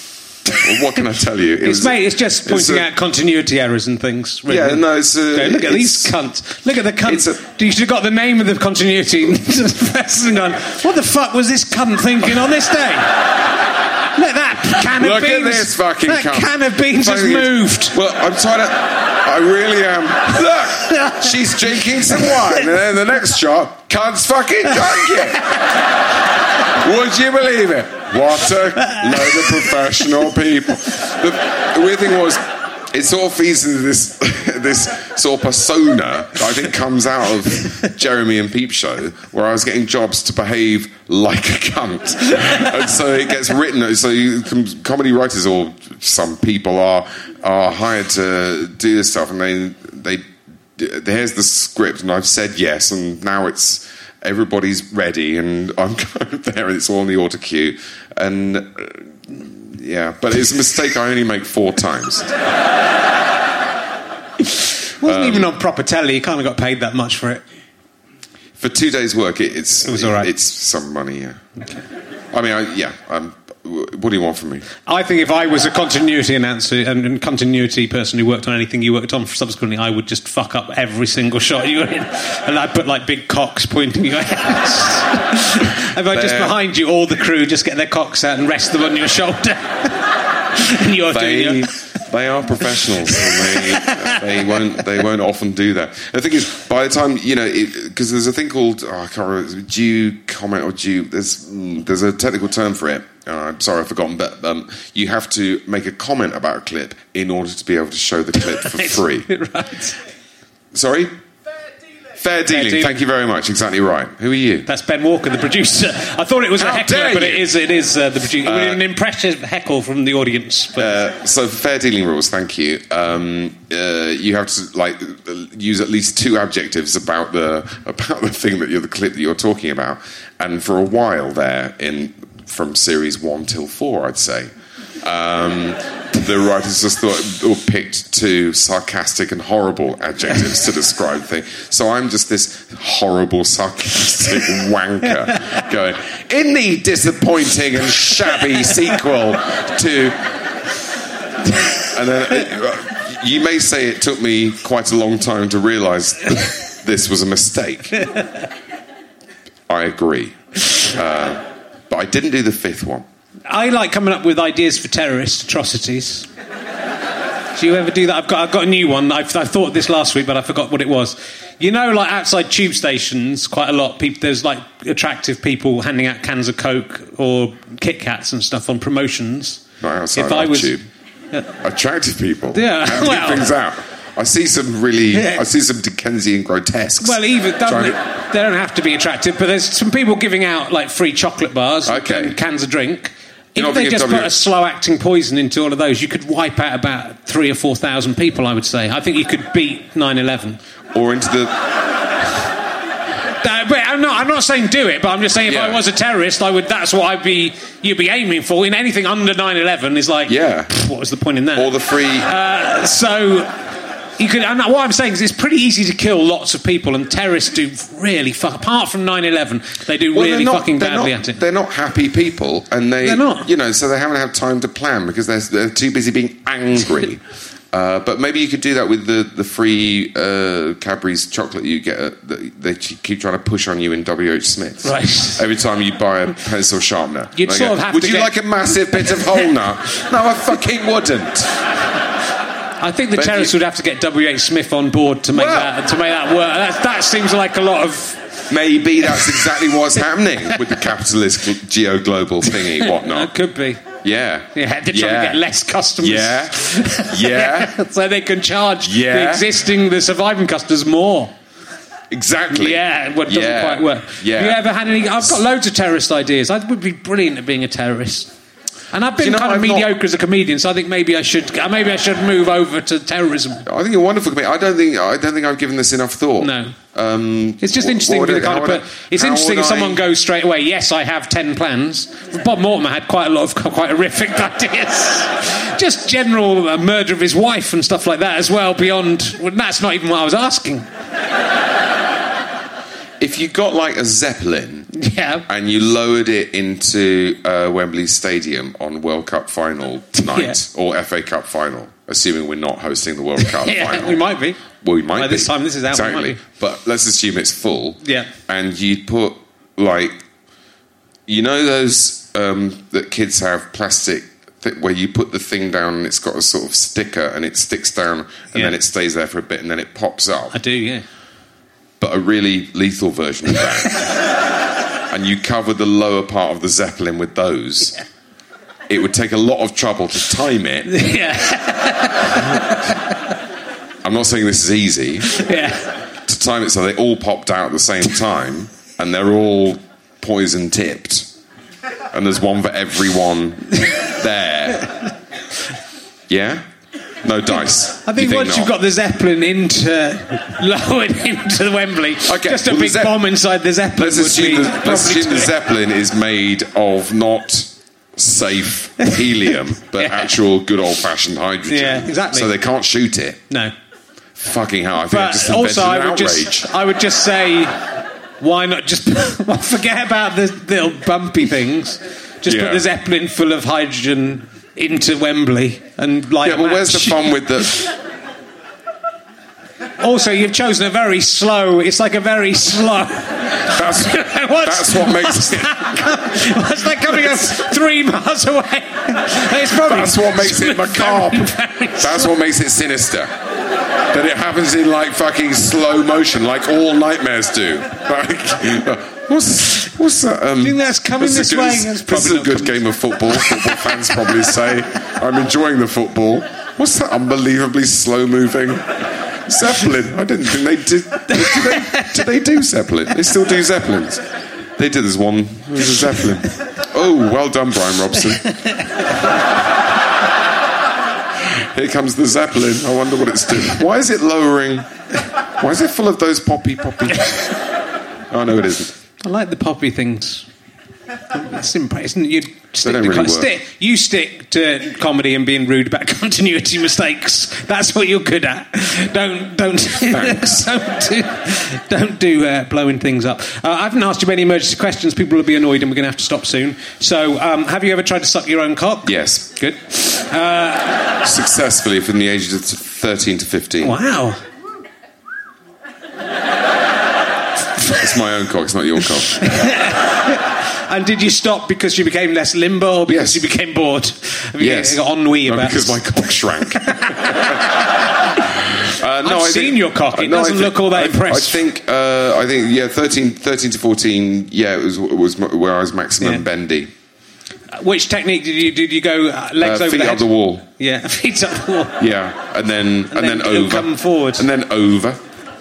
S7: Well, what can I tell you? It
S6: It's,
S7: was-
S6: mate, it's just pointing
S7: a-
S6: out continuity errors and things. Really.
S7: Yeah, no, it's a-
S6: Go, look at
S7: it's-
S6: these cunts. Look at the
S7: it's
S6: cunt.
S7: a-
S6: You should have got the name of the continuity person on. What the fuck was this cunt thinking on this day? Look at that can of
S7: Look
S6: beans.
S7: at this fucking
S6: That
S7: cunt.
S6: can of beans has
S7: Fucking-
S6: moved.
S7: Well, I'm trying to. I really am. Look, she's drinking some wine, and then the next shot, cunt's fucking drunk it. Would you believe it? What a load of professional people. The, the weird thing was, it sort of feeds into this this sort of persona that I think comes out of Jeremy and Peep Show, where I was getting jobs to behave like a cunt, and so it gets written. So you, comedy writers or some people are are hired to do this stuff, and they they here's the script, and I've said yes, and now it's. Everybody's ready, and I'm going there, and it's all on the auto cue, and uh, yeah, but it's a mistake I only make four times.
S6: Wasn't um, even on proper telly. You kind of got paid that much for it.
S7: For two days' work, it, it's
S6: it was all right.
S7: It's some money, yeah. Okay. I mean, I, yeah. Um, what do you want from me?
S6: I think if I was a continuity announcer and continuity person who worked on anything you worked on subsequently, I would just fuck up every single shot you were in, and I'd put like big cocks pointing you at. If I just behind you, all the crew just get their cocks out and rest them on your shoulder, and you're
S7: they,
S6: doing your...
S7: They are professionals, and they, they won't they won't often do that. And the thing is, by the time you know, because there's a thing called oh, I can't remember, due comment or due. There's mm, there's a technical term for it. Uh, I'm sorry, I've forgotten. But um, you have to make a comment about a clip in order to be able to show the clip for free.
S6: Right.
S7: Sorry. Fair dealing. Fair dealing. Thank you very much. Exactly right. Who are you?
S6: That's Ben Walker, the producer. I thought it was How a heckler, but you? it is it is uh, the producer. Uh, an impressive heckle from the audience. But...
S7: Uh, so, fair dealing rules. Thank you. Um, uh, you have to like use at least two adjectives about the about the thing that you're the clip that you're talking about. And for a while there, in from series one till four, I'd say. Um, the writers just thought or picked two sarcastic and horrible adjectives to describe things. So I'm just this horrible, sarcastic wanker going, in the disappointing and shabby sequel to... And then it, you may say it took me quite a long time to realise that this was a mistake. I agree. Uh, but I didn't do the fifth one.
S6: I like coming up with ideas for terrorist atrocities. Do you ever do that? I've got I've got a new one. I've, I thought this last week, but I forgot what it was. You know, like outside tube stations, quite a lot. People, there's like attractive people handing out cans of Coke or Kit Kats and stuff on promotions.
S7: Not outside
S6: if I was,
S7: tube.
S6: Yeah.
S7: Attractive people.
S6: Yeah,
S7: handing
S6: well,
S7: things out. I see some really,
S6: yeah.
S7: I see some Dickensian grotesques.
S6: Well, even doesn't it,
S7: to...
S6: they don't have to be attractive, but there's some people giving out like free chocolate bars,
S7: okay.
S6: and cans of drink.
S7: You're
S6: if they just
S7: W-
S6: put a slow-acting poison into all of those, you could wipe out about three or four thousand people. I would say. I think you could beat nine eleven.
S7: Or into the.
S6: That, but I'm not. I'm not saying do it, but I'm just saying if
S7: yeah.
S6: I was a terrorist, I would. That's what I'd be. You'd be aiming for. In anything under nine eleven is like.
S7: Yeah.
S6: Pff, what was the point in that?
S7: Or the free.
S6: Uh, so. You could, and what I'm saying is it's pretty easy to kill lots of people, and terrorists do really fuck. Apart from nine eleven, they do
S7: well,
S6: really
S7: not,
S6: fucking badly
S7: not,
S6: at it.
S7: They're not happy people, and they,
S6: they're not.
S7: You know, so they haven't had time to plan because they're, they're too busy being angry. uh, but maybe you could do that with the the free uh, Cadbury's chocolate you get. At, that they keep trying to push on you in W H Smith's.
S6: Right.
S7: Every time you buy a pencil sharpener,
S6: you'd sort
S7: go,
S6: of have
S7: Would
S6: to
S7: you
S6: get...
S7: like a massive bit of whole nut? No, I fucking wouldn't.
S6: I think the
S7: but
S6: terrorists
S7: you...
S6: would have to get W H Smith on board to make
S7: well,
S6: that to make that work. That, that seems like a lot of.
S7: Maybe that's exactly what's happening with the capitalist geo-global thingy, whatnot.
S6: It could be.
S7: Yeah.
S6: Yeah, they're trying
S7: yeah.
S6: to get less customers.
S7: Yeah. Yeah.
S6: So they can charge
S7: yeah.
S6: the existing, the surviving customers more.
S7: Exactly.
S6: Yeah, what doesn't
S7: yeah.
S6: quite work.
S7: Yeah.
S6: Have you ever had any... I've got loads of terrorist ideas. I would be brilliant at being a terrorist. And I've been you know, kind of I've mediocre not... as a comedian, so I think maybe I should maybe I should move over to terrorism.
S7: I think you're wonderful comedian. I don't think I don't think I've given this enough thought.
S6: No.
S7: Um,
S6: it's just interesting.
S7: What,
S6: What, kind of
S7: I,
S6: it's interesting if
S7: I...
S6: someone goes straight away. Yes, I have ten plans. Bob Mortimer had quite a lot of quite horrific ideas. Just general uh, murder of his wife and stuff like that as well. Beyond well, that's not even what I was asking.
S7: If you got like a Zeppelin
S6: Yeah.
S7: and you lowered it into uh, Wembley Stadium on World Cup final night
S6: Yeah.
S7: or F A Cup final, assuming we're not hosting the World Cup
S6: Yeah,
S7: final.
S6: we might be.
S7: Well, we might
S6: By
S7: be.
S6: this time this is out, we
S7: Exactly.
S6: might be.
S7: But let's assume it's full.
S6: Yeah.
S7: And you'd put, like, you know those um, that kids have plastic, th- where you put the thing down and it's got a sort of sticker and it sticks down and
S6: Yeah.
S7: then it stays there for a bit and then it pops up.
S6: I do, yeah.
S7: But a really lethal version of that. And you cover the lower part of the Zeppelin with those.
S6: Yeah.
S7: It would take a lot of trouble to time it.
S6: Yeah.
S7: I'm not saying this is easy.
S6: Yeah.
S7: To time it so they all popped out at the same time and they're all poison tipped. And there's one for everyone there. Yeah? No dice.
S6: I think,
S7: You
S6: once
S7: not?
S6: you've got the Zeppelin into lowered into Wembley,
S7: Okay,
S6: just a
S7: well, the
S6: big
S7: Zepp-
S6: bomb inside the Zeppelin.
S7: Let's
S6: would
S7: assume,
S6: be
S7: the, let's
S6: probably
S7: assume the
S6: too-
S7: Zeppelin is made of not safe helium, but
S6: Yeah.
S7: actual good old-fashioned hydrogen.
S6: Yeah, exactly.
S7: So they can't shoot it.
S6: No.
S7: Fucking hell! I think I've just
S6: But
S7: invented
S6: also, I
S7: an
S6: would
S7: outrage.
S6: just, I would just say, why not just forget about the little bumpy things? Just
S7: Yeah.
S6: put the Zeppelin full of hydrogen into Wembley and light
S7: Yeah,
S6: a
S7: but where's the
S6: match.
S7: fun with the?
S6: Also, you've chosen a very slow. It's like a very slow.
S7: That's,
S6: What's-
S7: that's what makes it.
S6: What's that coming up three miles away? It's probably
S7: That's what makes it macabre.
S6: very, very
S7: That's what makes it sinister. That it happens in like fucking slow motion, like all nightmares do. Like, what's what's that? Um,
S6: I think that's coming
S7: a
S6: this
S7: good,
S6: way. That's
S7: This is
S6: probably
S7: a
S6: not
S7: good
S6: coming-
S7: game of football. Football fans probably say, "I'm enjoying the football." What's that unbelievably slow moving Zeppelin? I didn't think they did. Did they, did they do Zeppelin? They still do Zeppelins. They did. There's one. There's a Zeppelin. Oh, well done, Brian Robson. Here comes the Zeppelin. I wonder what it's doing. Why is it lowering? Why is it full of those poppy poppy? Oh no, it isn't.
S6: I like the poppy things. It's impressive. You stick
S7: don't
S6: to
S7: really
S6: co-
S7: work.
S6: stick, You stick to comedy and being rude about continuity mistakes. That's what you're good at. Don't don't
S7: Thanks.
S6: don't do, don't do uh, blowing things up. Uh, I haven't asked you any emergency questions. People will be annoyed, and we're going to have to stop soon. So, um, have you ever tried to suck your own cock?
S7: Yes,
S6: Good. Uh,
S7: successfully from the ages of thirteen to fifteen.
S6: wow.
S7: It's my own cock. It's not your cock.
S6: And did you stop because you became less limber, or because
S7: Yes.
S6: you became bored? Have you
S7: Yes,
S6: got ennui
S7: no,
S6: about
S7: because
S6: this?
S7: my cock shrank. uh, no,
S6: I've
S7: I
S6: seen
S7: think-
S6: your cock. It
S7: no, I
S6: doesn't
S7: think-
S6: look all that
S7: I,
S6: impressive.
S7: I think. Uh, I think. Yeah, thirteen, thirteen to fourteen. Yeah, it was. It was where I was maximum
S6: Yeah.
S7: bendy.
S6: Which technique did you did you go uh, legs
S7: Uh,
S6: over
S7: feet
S6: the head?
S7: up the wall.
S6: Yeah, feet up the wall.
S7: Yeah, and then and,
S6: then
S7: then,
S6: it'll
S7: over.
S6: come forward.
S7: And then over.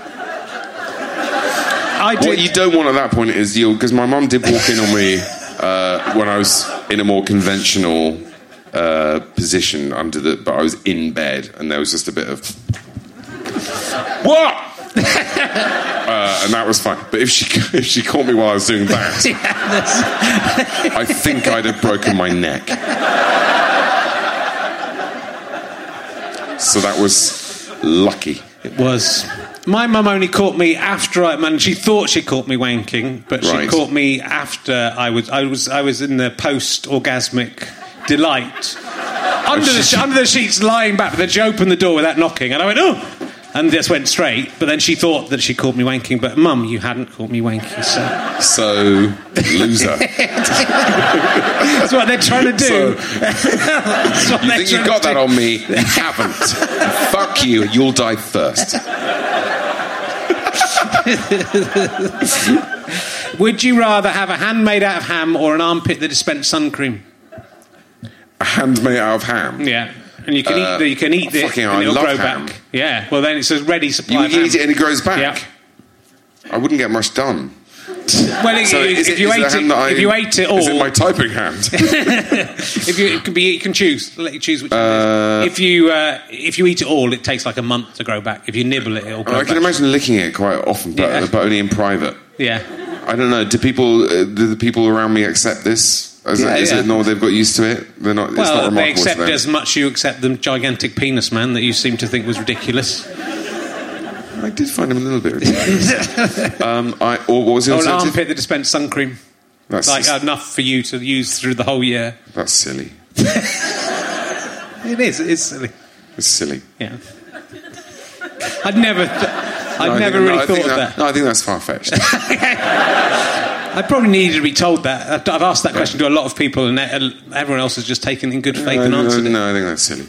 S6: I did.
S7: What you don't want at that point is you, because my mum did walk in on me uh, when I was in a more conventional uh, position under the, but I was in bed and there was just a bit of what, uh, and that was fine. But if she if she caught me while I was doing that, I think I'd have broken my neck. So that was lucky.
S6: It was. My mum only caught me after I. Man, she thought she caught me wanking, but she
S7: Right.
S6: caught me after I was. I was. I was in the post-orgasmic delight under the sh- under the sheets, lying back. But then she opened the door without knocking, and I went, "Oh!" and just went straight. But then she thought that she caught me wanking. But Mum, you hadn't caught me wanking, so
S7: So loser.
S6: that's what they're trying to do. That's what
S7: You
S6: they're
S7: think you
S6: trying
S7: got
S6: to
S7: that
S6: do.
S7: on me? You haven't. Fuck you. You'll die first.
S6: Would you rather have a hand made out of ham or an armpit that dispensed sun cream?
S7: A hand made out of ham.
S6: Yeah, and you can
S7: Uh,
S6: eat. The, you can eat it,
S7: fucking hell,
S6: and
S7: I
S6: it'll
S7: love
S6: grow
S7: ham.
S6: back. Yeah. Well, then it's a ready supply.
S7: You
S6: of
S7: can
S6: ham.
S7: eat it and it grows back.
S6: Yeah.
S7: I wouldn't get much done.
S6: Well, if,
S7: So
S6: if,
S7: is it,
S6: you
S7: is
S6: ate
S7: the
S6: it,
S7: hand that I,
S6: if you ate it all,
S7: is it my typing hand?
S6: if you it can be, you can choose. I'll let you choose which. one it
S7: Uh,
S6: is. If you uh, if you eat it all, it takes like a month to grow back. If you nibble it, it'll grow
S7: I
S6: back.
S7: can imagine licking it quite often, but,
S6: Yeah.
S7: but only in private.
S6: Yeah.
S7: I don't know. Do people? Uh, do the people around me accept this? Is,
S6: Yeah,
S7: it, is
S6: yeah.
S7: it no? They've got used to it. They're not. It's not
S6: Well,
S7: remarkable
S6: they accept
S7: to them.
S6: as much you accept the gigantic penis man that you seem to think was ridiculous.
S7: I did find him a little bit ridiculous. um, I, or what was the
S6: Or an
S7: alternative?
S6: armpit that dispensed sun cream.
S7: That's
S6: Like
S7: just-
S6: enough for you to use through the whole year.
S7: That's silly.
S6: It is. It is silly.
S7: It's silly.
S6: Yeah. I'd never... Th- I'd
S7: No, I
S6: never
S7: think-
S6: really
S7: no, I
S6: thought
S7: think
S6: of that.
S7: No, I think that's far-fetched.
S6: I probably needed to be told that. I've- I've asked that question to a lot of people, and e- everyone else has just taken it in good faith and
S7: no,
S6: answered
S7: no,
S6: it.
S7: no, I think that's silly.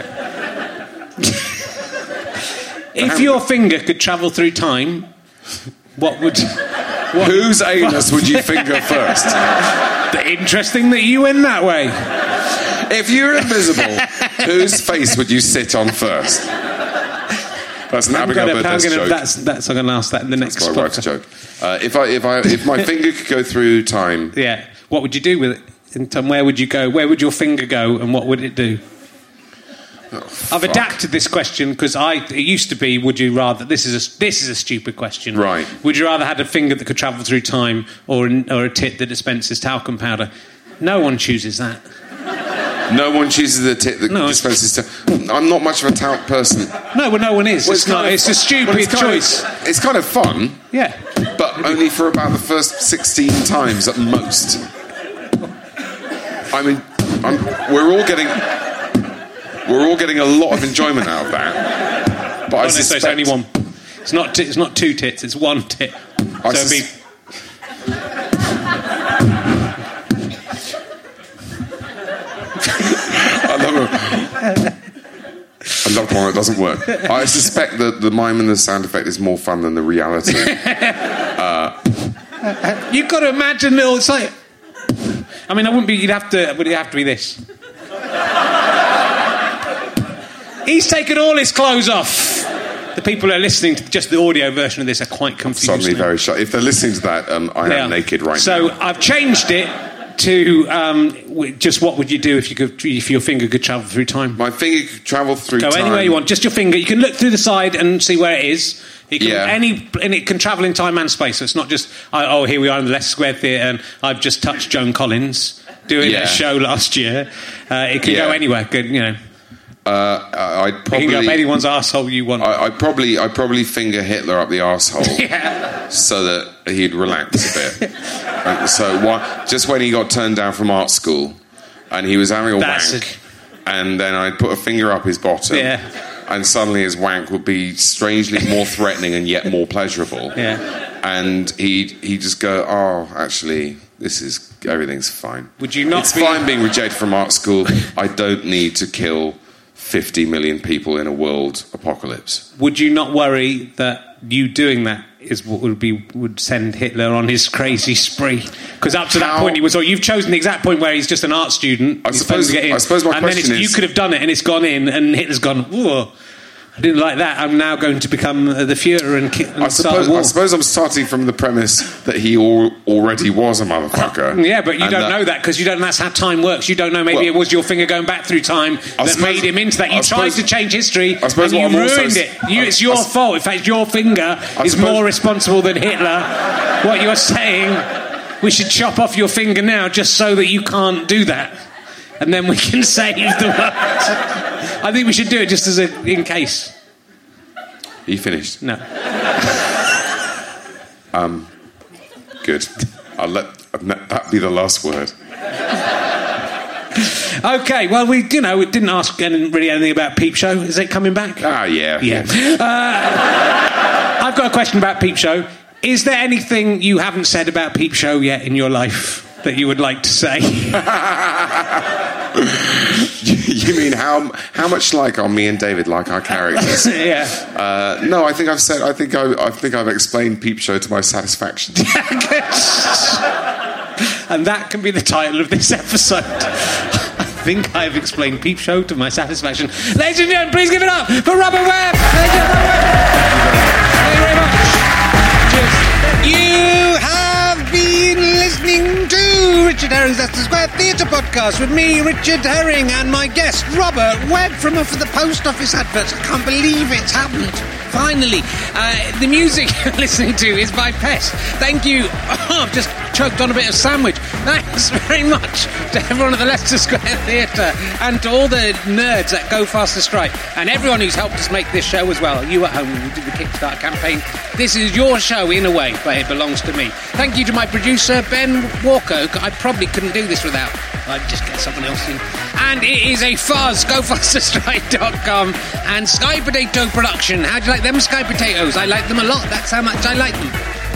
S6: Okay. If your finger could travel through time, what would... What,
S7: Whose anus would you finger first?
S6: Interesting that you went that way.
S7: If you were invisible, whose face would you sit on first? That's an
S6: I'm
S7: Abigail
S6: gonna, I'm
S7: Burtess
S6: gonna,
S7: joke.
S6: that's, that's, I'm going to ask that in the next
S7: That's my wife's
S6: podcast.
S7: joke. Uh, if I, if I, if my finger could go through time,
S6: Yeah. What would you do with it? In time, where would you go? Where would your finger go, and what would it do?
S7: oh,
S6: I've
S7: fuck.
S6: adapted this question because I it used to be: would you rather? This is a this is a stupid question,
S7: Right.
S6: Would you rather had a finger that could travel through time, or an, or a tit that dispenses talcum powder? No one chooses that.
S7: No one chooses the tit that
S6: No,
S7: dispenses to. I'm not much of a tout person.
S6: No, well, no one is.
S7: Well,
S6: it's not.
S7: kind of
S6: It's a
S7: fu-
S6: stupid
S7: well, it's kind of-
S6: choice.
S7: it's kind of fun,
S6: Yeah.
S7: but only for about the first sixteen times at most. I mean, I'm, we're all getting we're all getting a lot of enjoyment out of that. But I
S6: Oh, no, so
S7: suspect
S6: it's only one. It's not. T- it's not two tits. It's one tit.
S7: I
S6: so it'd be.
S7: sus- I love it. I love the one that doesn't work. I suspect that the mime and the sound effect is more fun than the reality.
S6: You've got to imagine little. It's like. I mean, I wouldn't be. You'd have to. Would it have to be this? He's taken all his clothes off. The people who are listening to just the audio version of this are quite confused.
S7: Suddenly
S6: now.
S7: very shy. If they're listening to that, um, I
S6: Yeah.
S7: am naked right
S6: so
S7: now.
S6: I've changed it to um, w- just what would you do if you could, if your finger could travel through time?
S7: My finger could travel through
S6: Go
S7: time.
S6: anywhere you want, just your finger. You can look through the side and see where it is. You can,
S7: Yeah.
S6: any, and it can travel in time and space. So it's not just I, oh, here we are in the Leicester Square Theatre, and I've just touched Joan Collins doing
S7: Yeah.
S6: a show last year. Uh, it can
S7: Yeah.
S6: go anywhere. Good, you know.
S7: Uh, I'd
S6: You can go up
S7: probably,
S6: anyone's arsehole you want.
S7: I, I'd probably, I'd probably finger Hitler up the arsehole
S6: yeah.
S7: so that he'd relax a bit. And so, what, just when he got turned down from art school, and he was having a
S6: That's
S7: wank,
S6: it.
S7: and then I'd put a finger up his bottom,
S6: Yeah.
S7: and suddenly his wank would be strangely more threatening and yet more pleasurable.
S6: Yeah.
S7: And he'd he'd just go, oh, actually, this is everything's fine.
S6: Would you not
S7: It's
S6: be-
S7: fine being rejected from art school. I don't need to kill fifty million people in a world apocalypse.
S6: Would you not worry that you doing that is what would be would send Hitler on his crazy spree? Because up to that
S7: How-
S6: point he was. Or you've chosen the exact point where he's just an art student.
S7: I
S6: he's
S7: suppose-
S6: supposed to get in,
S7: I suppose my
S6: and then
S7: question
S6: it's, you
S7: is-
S6: could have done it, and it's gone in, and Hitler's gone. Whoa, I didn't like that. I'm now going to become uh, the Führer and, ki- and
S7: I
S6: start
S7: suppose,
S6: a war.
S7: I suppose I'm starting from the premise that he al- already was a motherfucker.
S6: Yeah, but you
S7: And
S6: don't know that because you don't. That's how time works. You don't know. Maybe
S7: Well,
S6: it was your finger going back through time that
S7: suppose-
S6: made him into that. You
S7: I
S6: tried
S7: suppose-
S6: to change history,
S7: I suppose
S6: and you
S7: what I'm also
S6: ruined
S7: s-
S6: it. You,
S7: I-
S6: it's your
S7: I s-
S6: fault. In fact, your finger is
S7: suppose-
S6: more responsible than Hitler. What you're saying, we should chop off your finger now, just so that you can't do that, and then we can save the world. I think we should do it just as a in case.
S7: He finished.
S6: No.
S7: Good. I'll let that be the last word.
S6: Okay. Well, we you know we didn't ask any, really anything about Peep Show. Is it coming back?
S7: Ah, yeah.
S6: Yeah. Uh, I've got a question about Peep Show. Is there anything you haven't said about Peep Show yet in your life that you would like to say?
S7: You mean how how much like are me and David like our characters?
S6: yeah.
S7: Uh, no, I think I've said. I think I, I think I've explained Peep Show to my satisfaction.
S6: And that can be the title of this episode. I think I've explained Peep Show to my satisfaction. Ladies and gentlemen, please give it up for Robert Webb. Ladies and gentlemen, thank you very much. Cheers. You have been listening to Richard Herring's Leicester Square Theatre podcast with me, Richard Herring, and my guest, Robert Webb from For the Post Office Adverts. I can't believe it's happened. Finally. Uh, the music you're listening to is by Pet. Thank you. Oh, I've just choked on a bit of sandwich. Thanks very much to everyone at the Leicester Square Theatre and to all the nerds at Go Faster Stripe and everyone who's helped us make this show as well. You at home when we did the Kickstarter campaign. This is your show in a way, but it belongs to me. Thank you to my producer, Ben Walker. I probably couldn't do this without. I'd just get someone else in. And it is a fuzz. Go faster stripe dot com and Sky Potato Production. How do you like them Sky Potatoes? I like them a lot. That's how much I like them.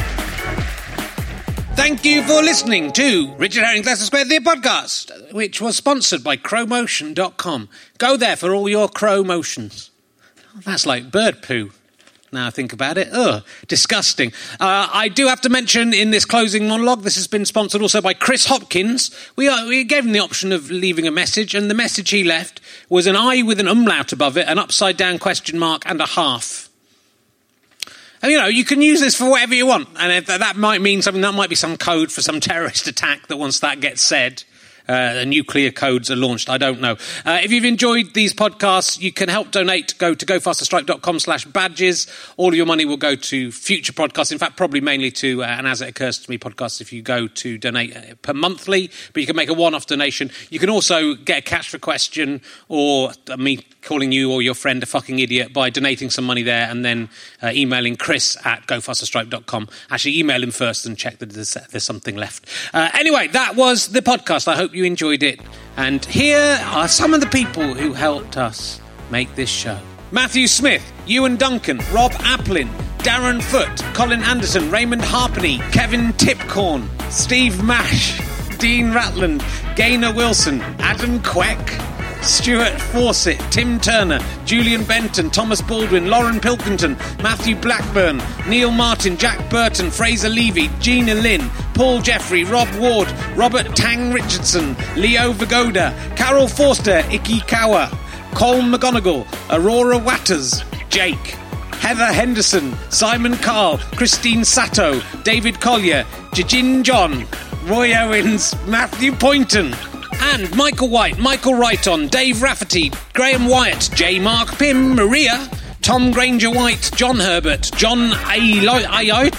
S6: Thank you for listening to Richard Herring's Leicester Square Theatre podcast, which was sponsored by crow motion dot com. Go there for all your crow motions. Oh, that's like bird poo. Now I think about it. Ugh, disgusting. Uh, I do have to mention in this closing monologue, this has been sponsored also by Chris Hopkins. We, are, we gave him the option of leaving a message, and the message he left was an I with an umlaut above it, an upside-down question mark, and a half. And, you know, you can use this for whatever you want, and if that might mean something, that might be some code for some terrorist attack that once that gets said... Uh, nuclear codes are launched. I don't know. Uh, if you've enjoyed these podcasts, you can help donate. Go to go faster stripe dot com slash badges. All of your money will go to future podcasts. In fact, probably mainly to uh, an As It Occurs to Me podcast if you go to donate uh, per monthly. But you can make a one-off donation. You can also get a catch for question or uh, me calling you or your friend a fucking idiot by donating some money there and then uh, emailing Chris at go faster stripe dot com. Actually, email him first and check that there's, there's something left. Uh, anyway, that was the podcast. I hope you enjoyed it. And here are some of the people who helped us make this show. Matthew Smith, Ewan Duncan, Rob Applin, Darren Foote, Colin Anderson, Raymond Harpenny, Kevin Tipcorn, Steve Mash, Dean Ratland, Gaynor Wilson, Adam Queck, Stuart Fawcett, Tim Turner, Julian Benton, Thomas Baldwin, Lauren Pilkington, Matthew Blackburn, Neil Martin, Jack Burton, Fraser Levy, Gina Lynn, Paul Jeffrey, Rob Ward, Robert Tang Richardson, Leo Vagoda, Carol Forster, Iki Kawa, Cole McGonigal, Aurora Watters, Jake, Heather Henderson, Simon Carl, Christine Sato, David Collier, Jijin John, Roy Owens, Matthew Poynton, and Michael White, Michael Wrighton, Dave Rafferty, Graham Wyatt, J. Mark Pym, Maria, Tom Granger White, John Herbert, John Ayotte,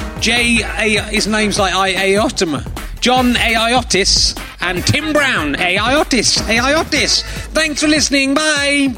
S6: J. A. His name's like Iotima, John Aiotis, and Tim Brown, Aiotis, Aiotis. Thanks for listening. Bye.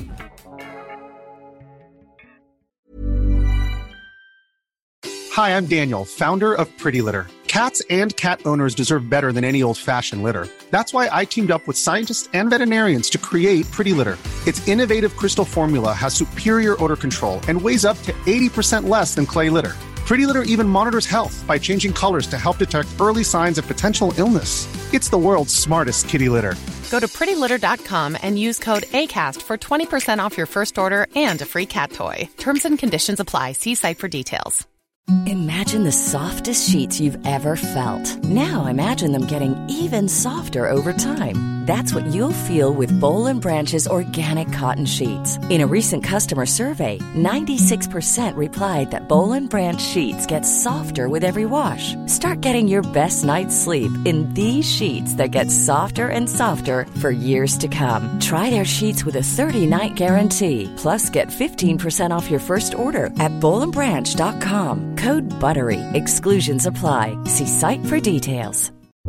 S10: Hi, I'm Daniel, founder of Pretty Litter. Cats and cat owners deserve better than any old-fashioned litter. That's why I teamed up with scientists and veterinarians to create Pretty Litter. Its innovative crystal formula has superior odor control and weighs up to eighty percent less than clay litter. Pretty Litter even monitors health by changing colors to help detect early signs of potential illness. It's the world's smartest kitty litter.
S11: Go to pretty litter dot com and use code ACAST for twenty percent off your first order and a free cat toy. Terms and conditions apply. See site for details.
S12: Imagine the softest sheets you've ever felt. Now imagine them getting even softer over time. That's what you'll feel with Boll and Branch's organic cotton sheets. In a recent customer survey, ninety-six percent replied that Boll and Branch sheets get softer with every wash. Start getting your best night's sleep in these sheets that get softer and softer for years to come. Try their sheets with a thirty-night guarantee. Plus, get fifteen percent off your first order at boll and branch dot com. Code BUTTERY. Exclusions apply. See site for details.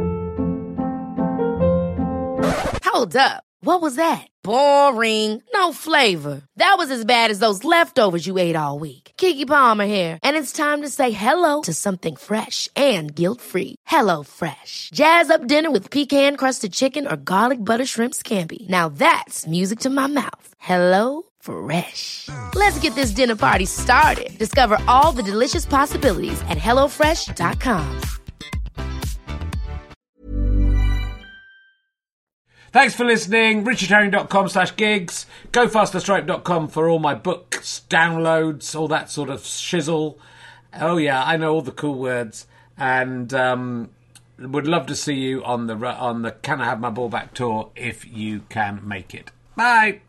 S13: Hold up. What was that? Boring. No flavor. That was as bad as those leftovers you ate all week. Keke Palmer here. And it's time to say hello to something fresh and guilt-free. Hello Fresh. Jazz up dinner with pecan-crusted chicken or garlic butter shrimp scampi. Now that's music to my mouth. Hello Fresh. Let's get this dinner party started. Discover all the delicious possibilities at hello fresh dot com.
S1: Thanks for listening. richard herring dot com slash gigs. go faster stripe dot com for all my books, downloads, all that sort of shizzle. Oh yeah, I know all the cool words. And um, would love to see you on the on the Can I Have My Ball Back tour if you can make it. Bye.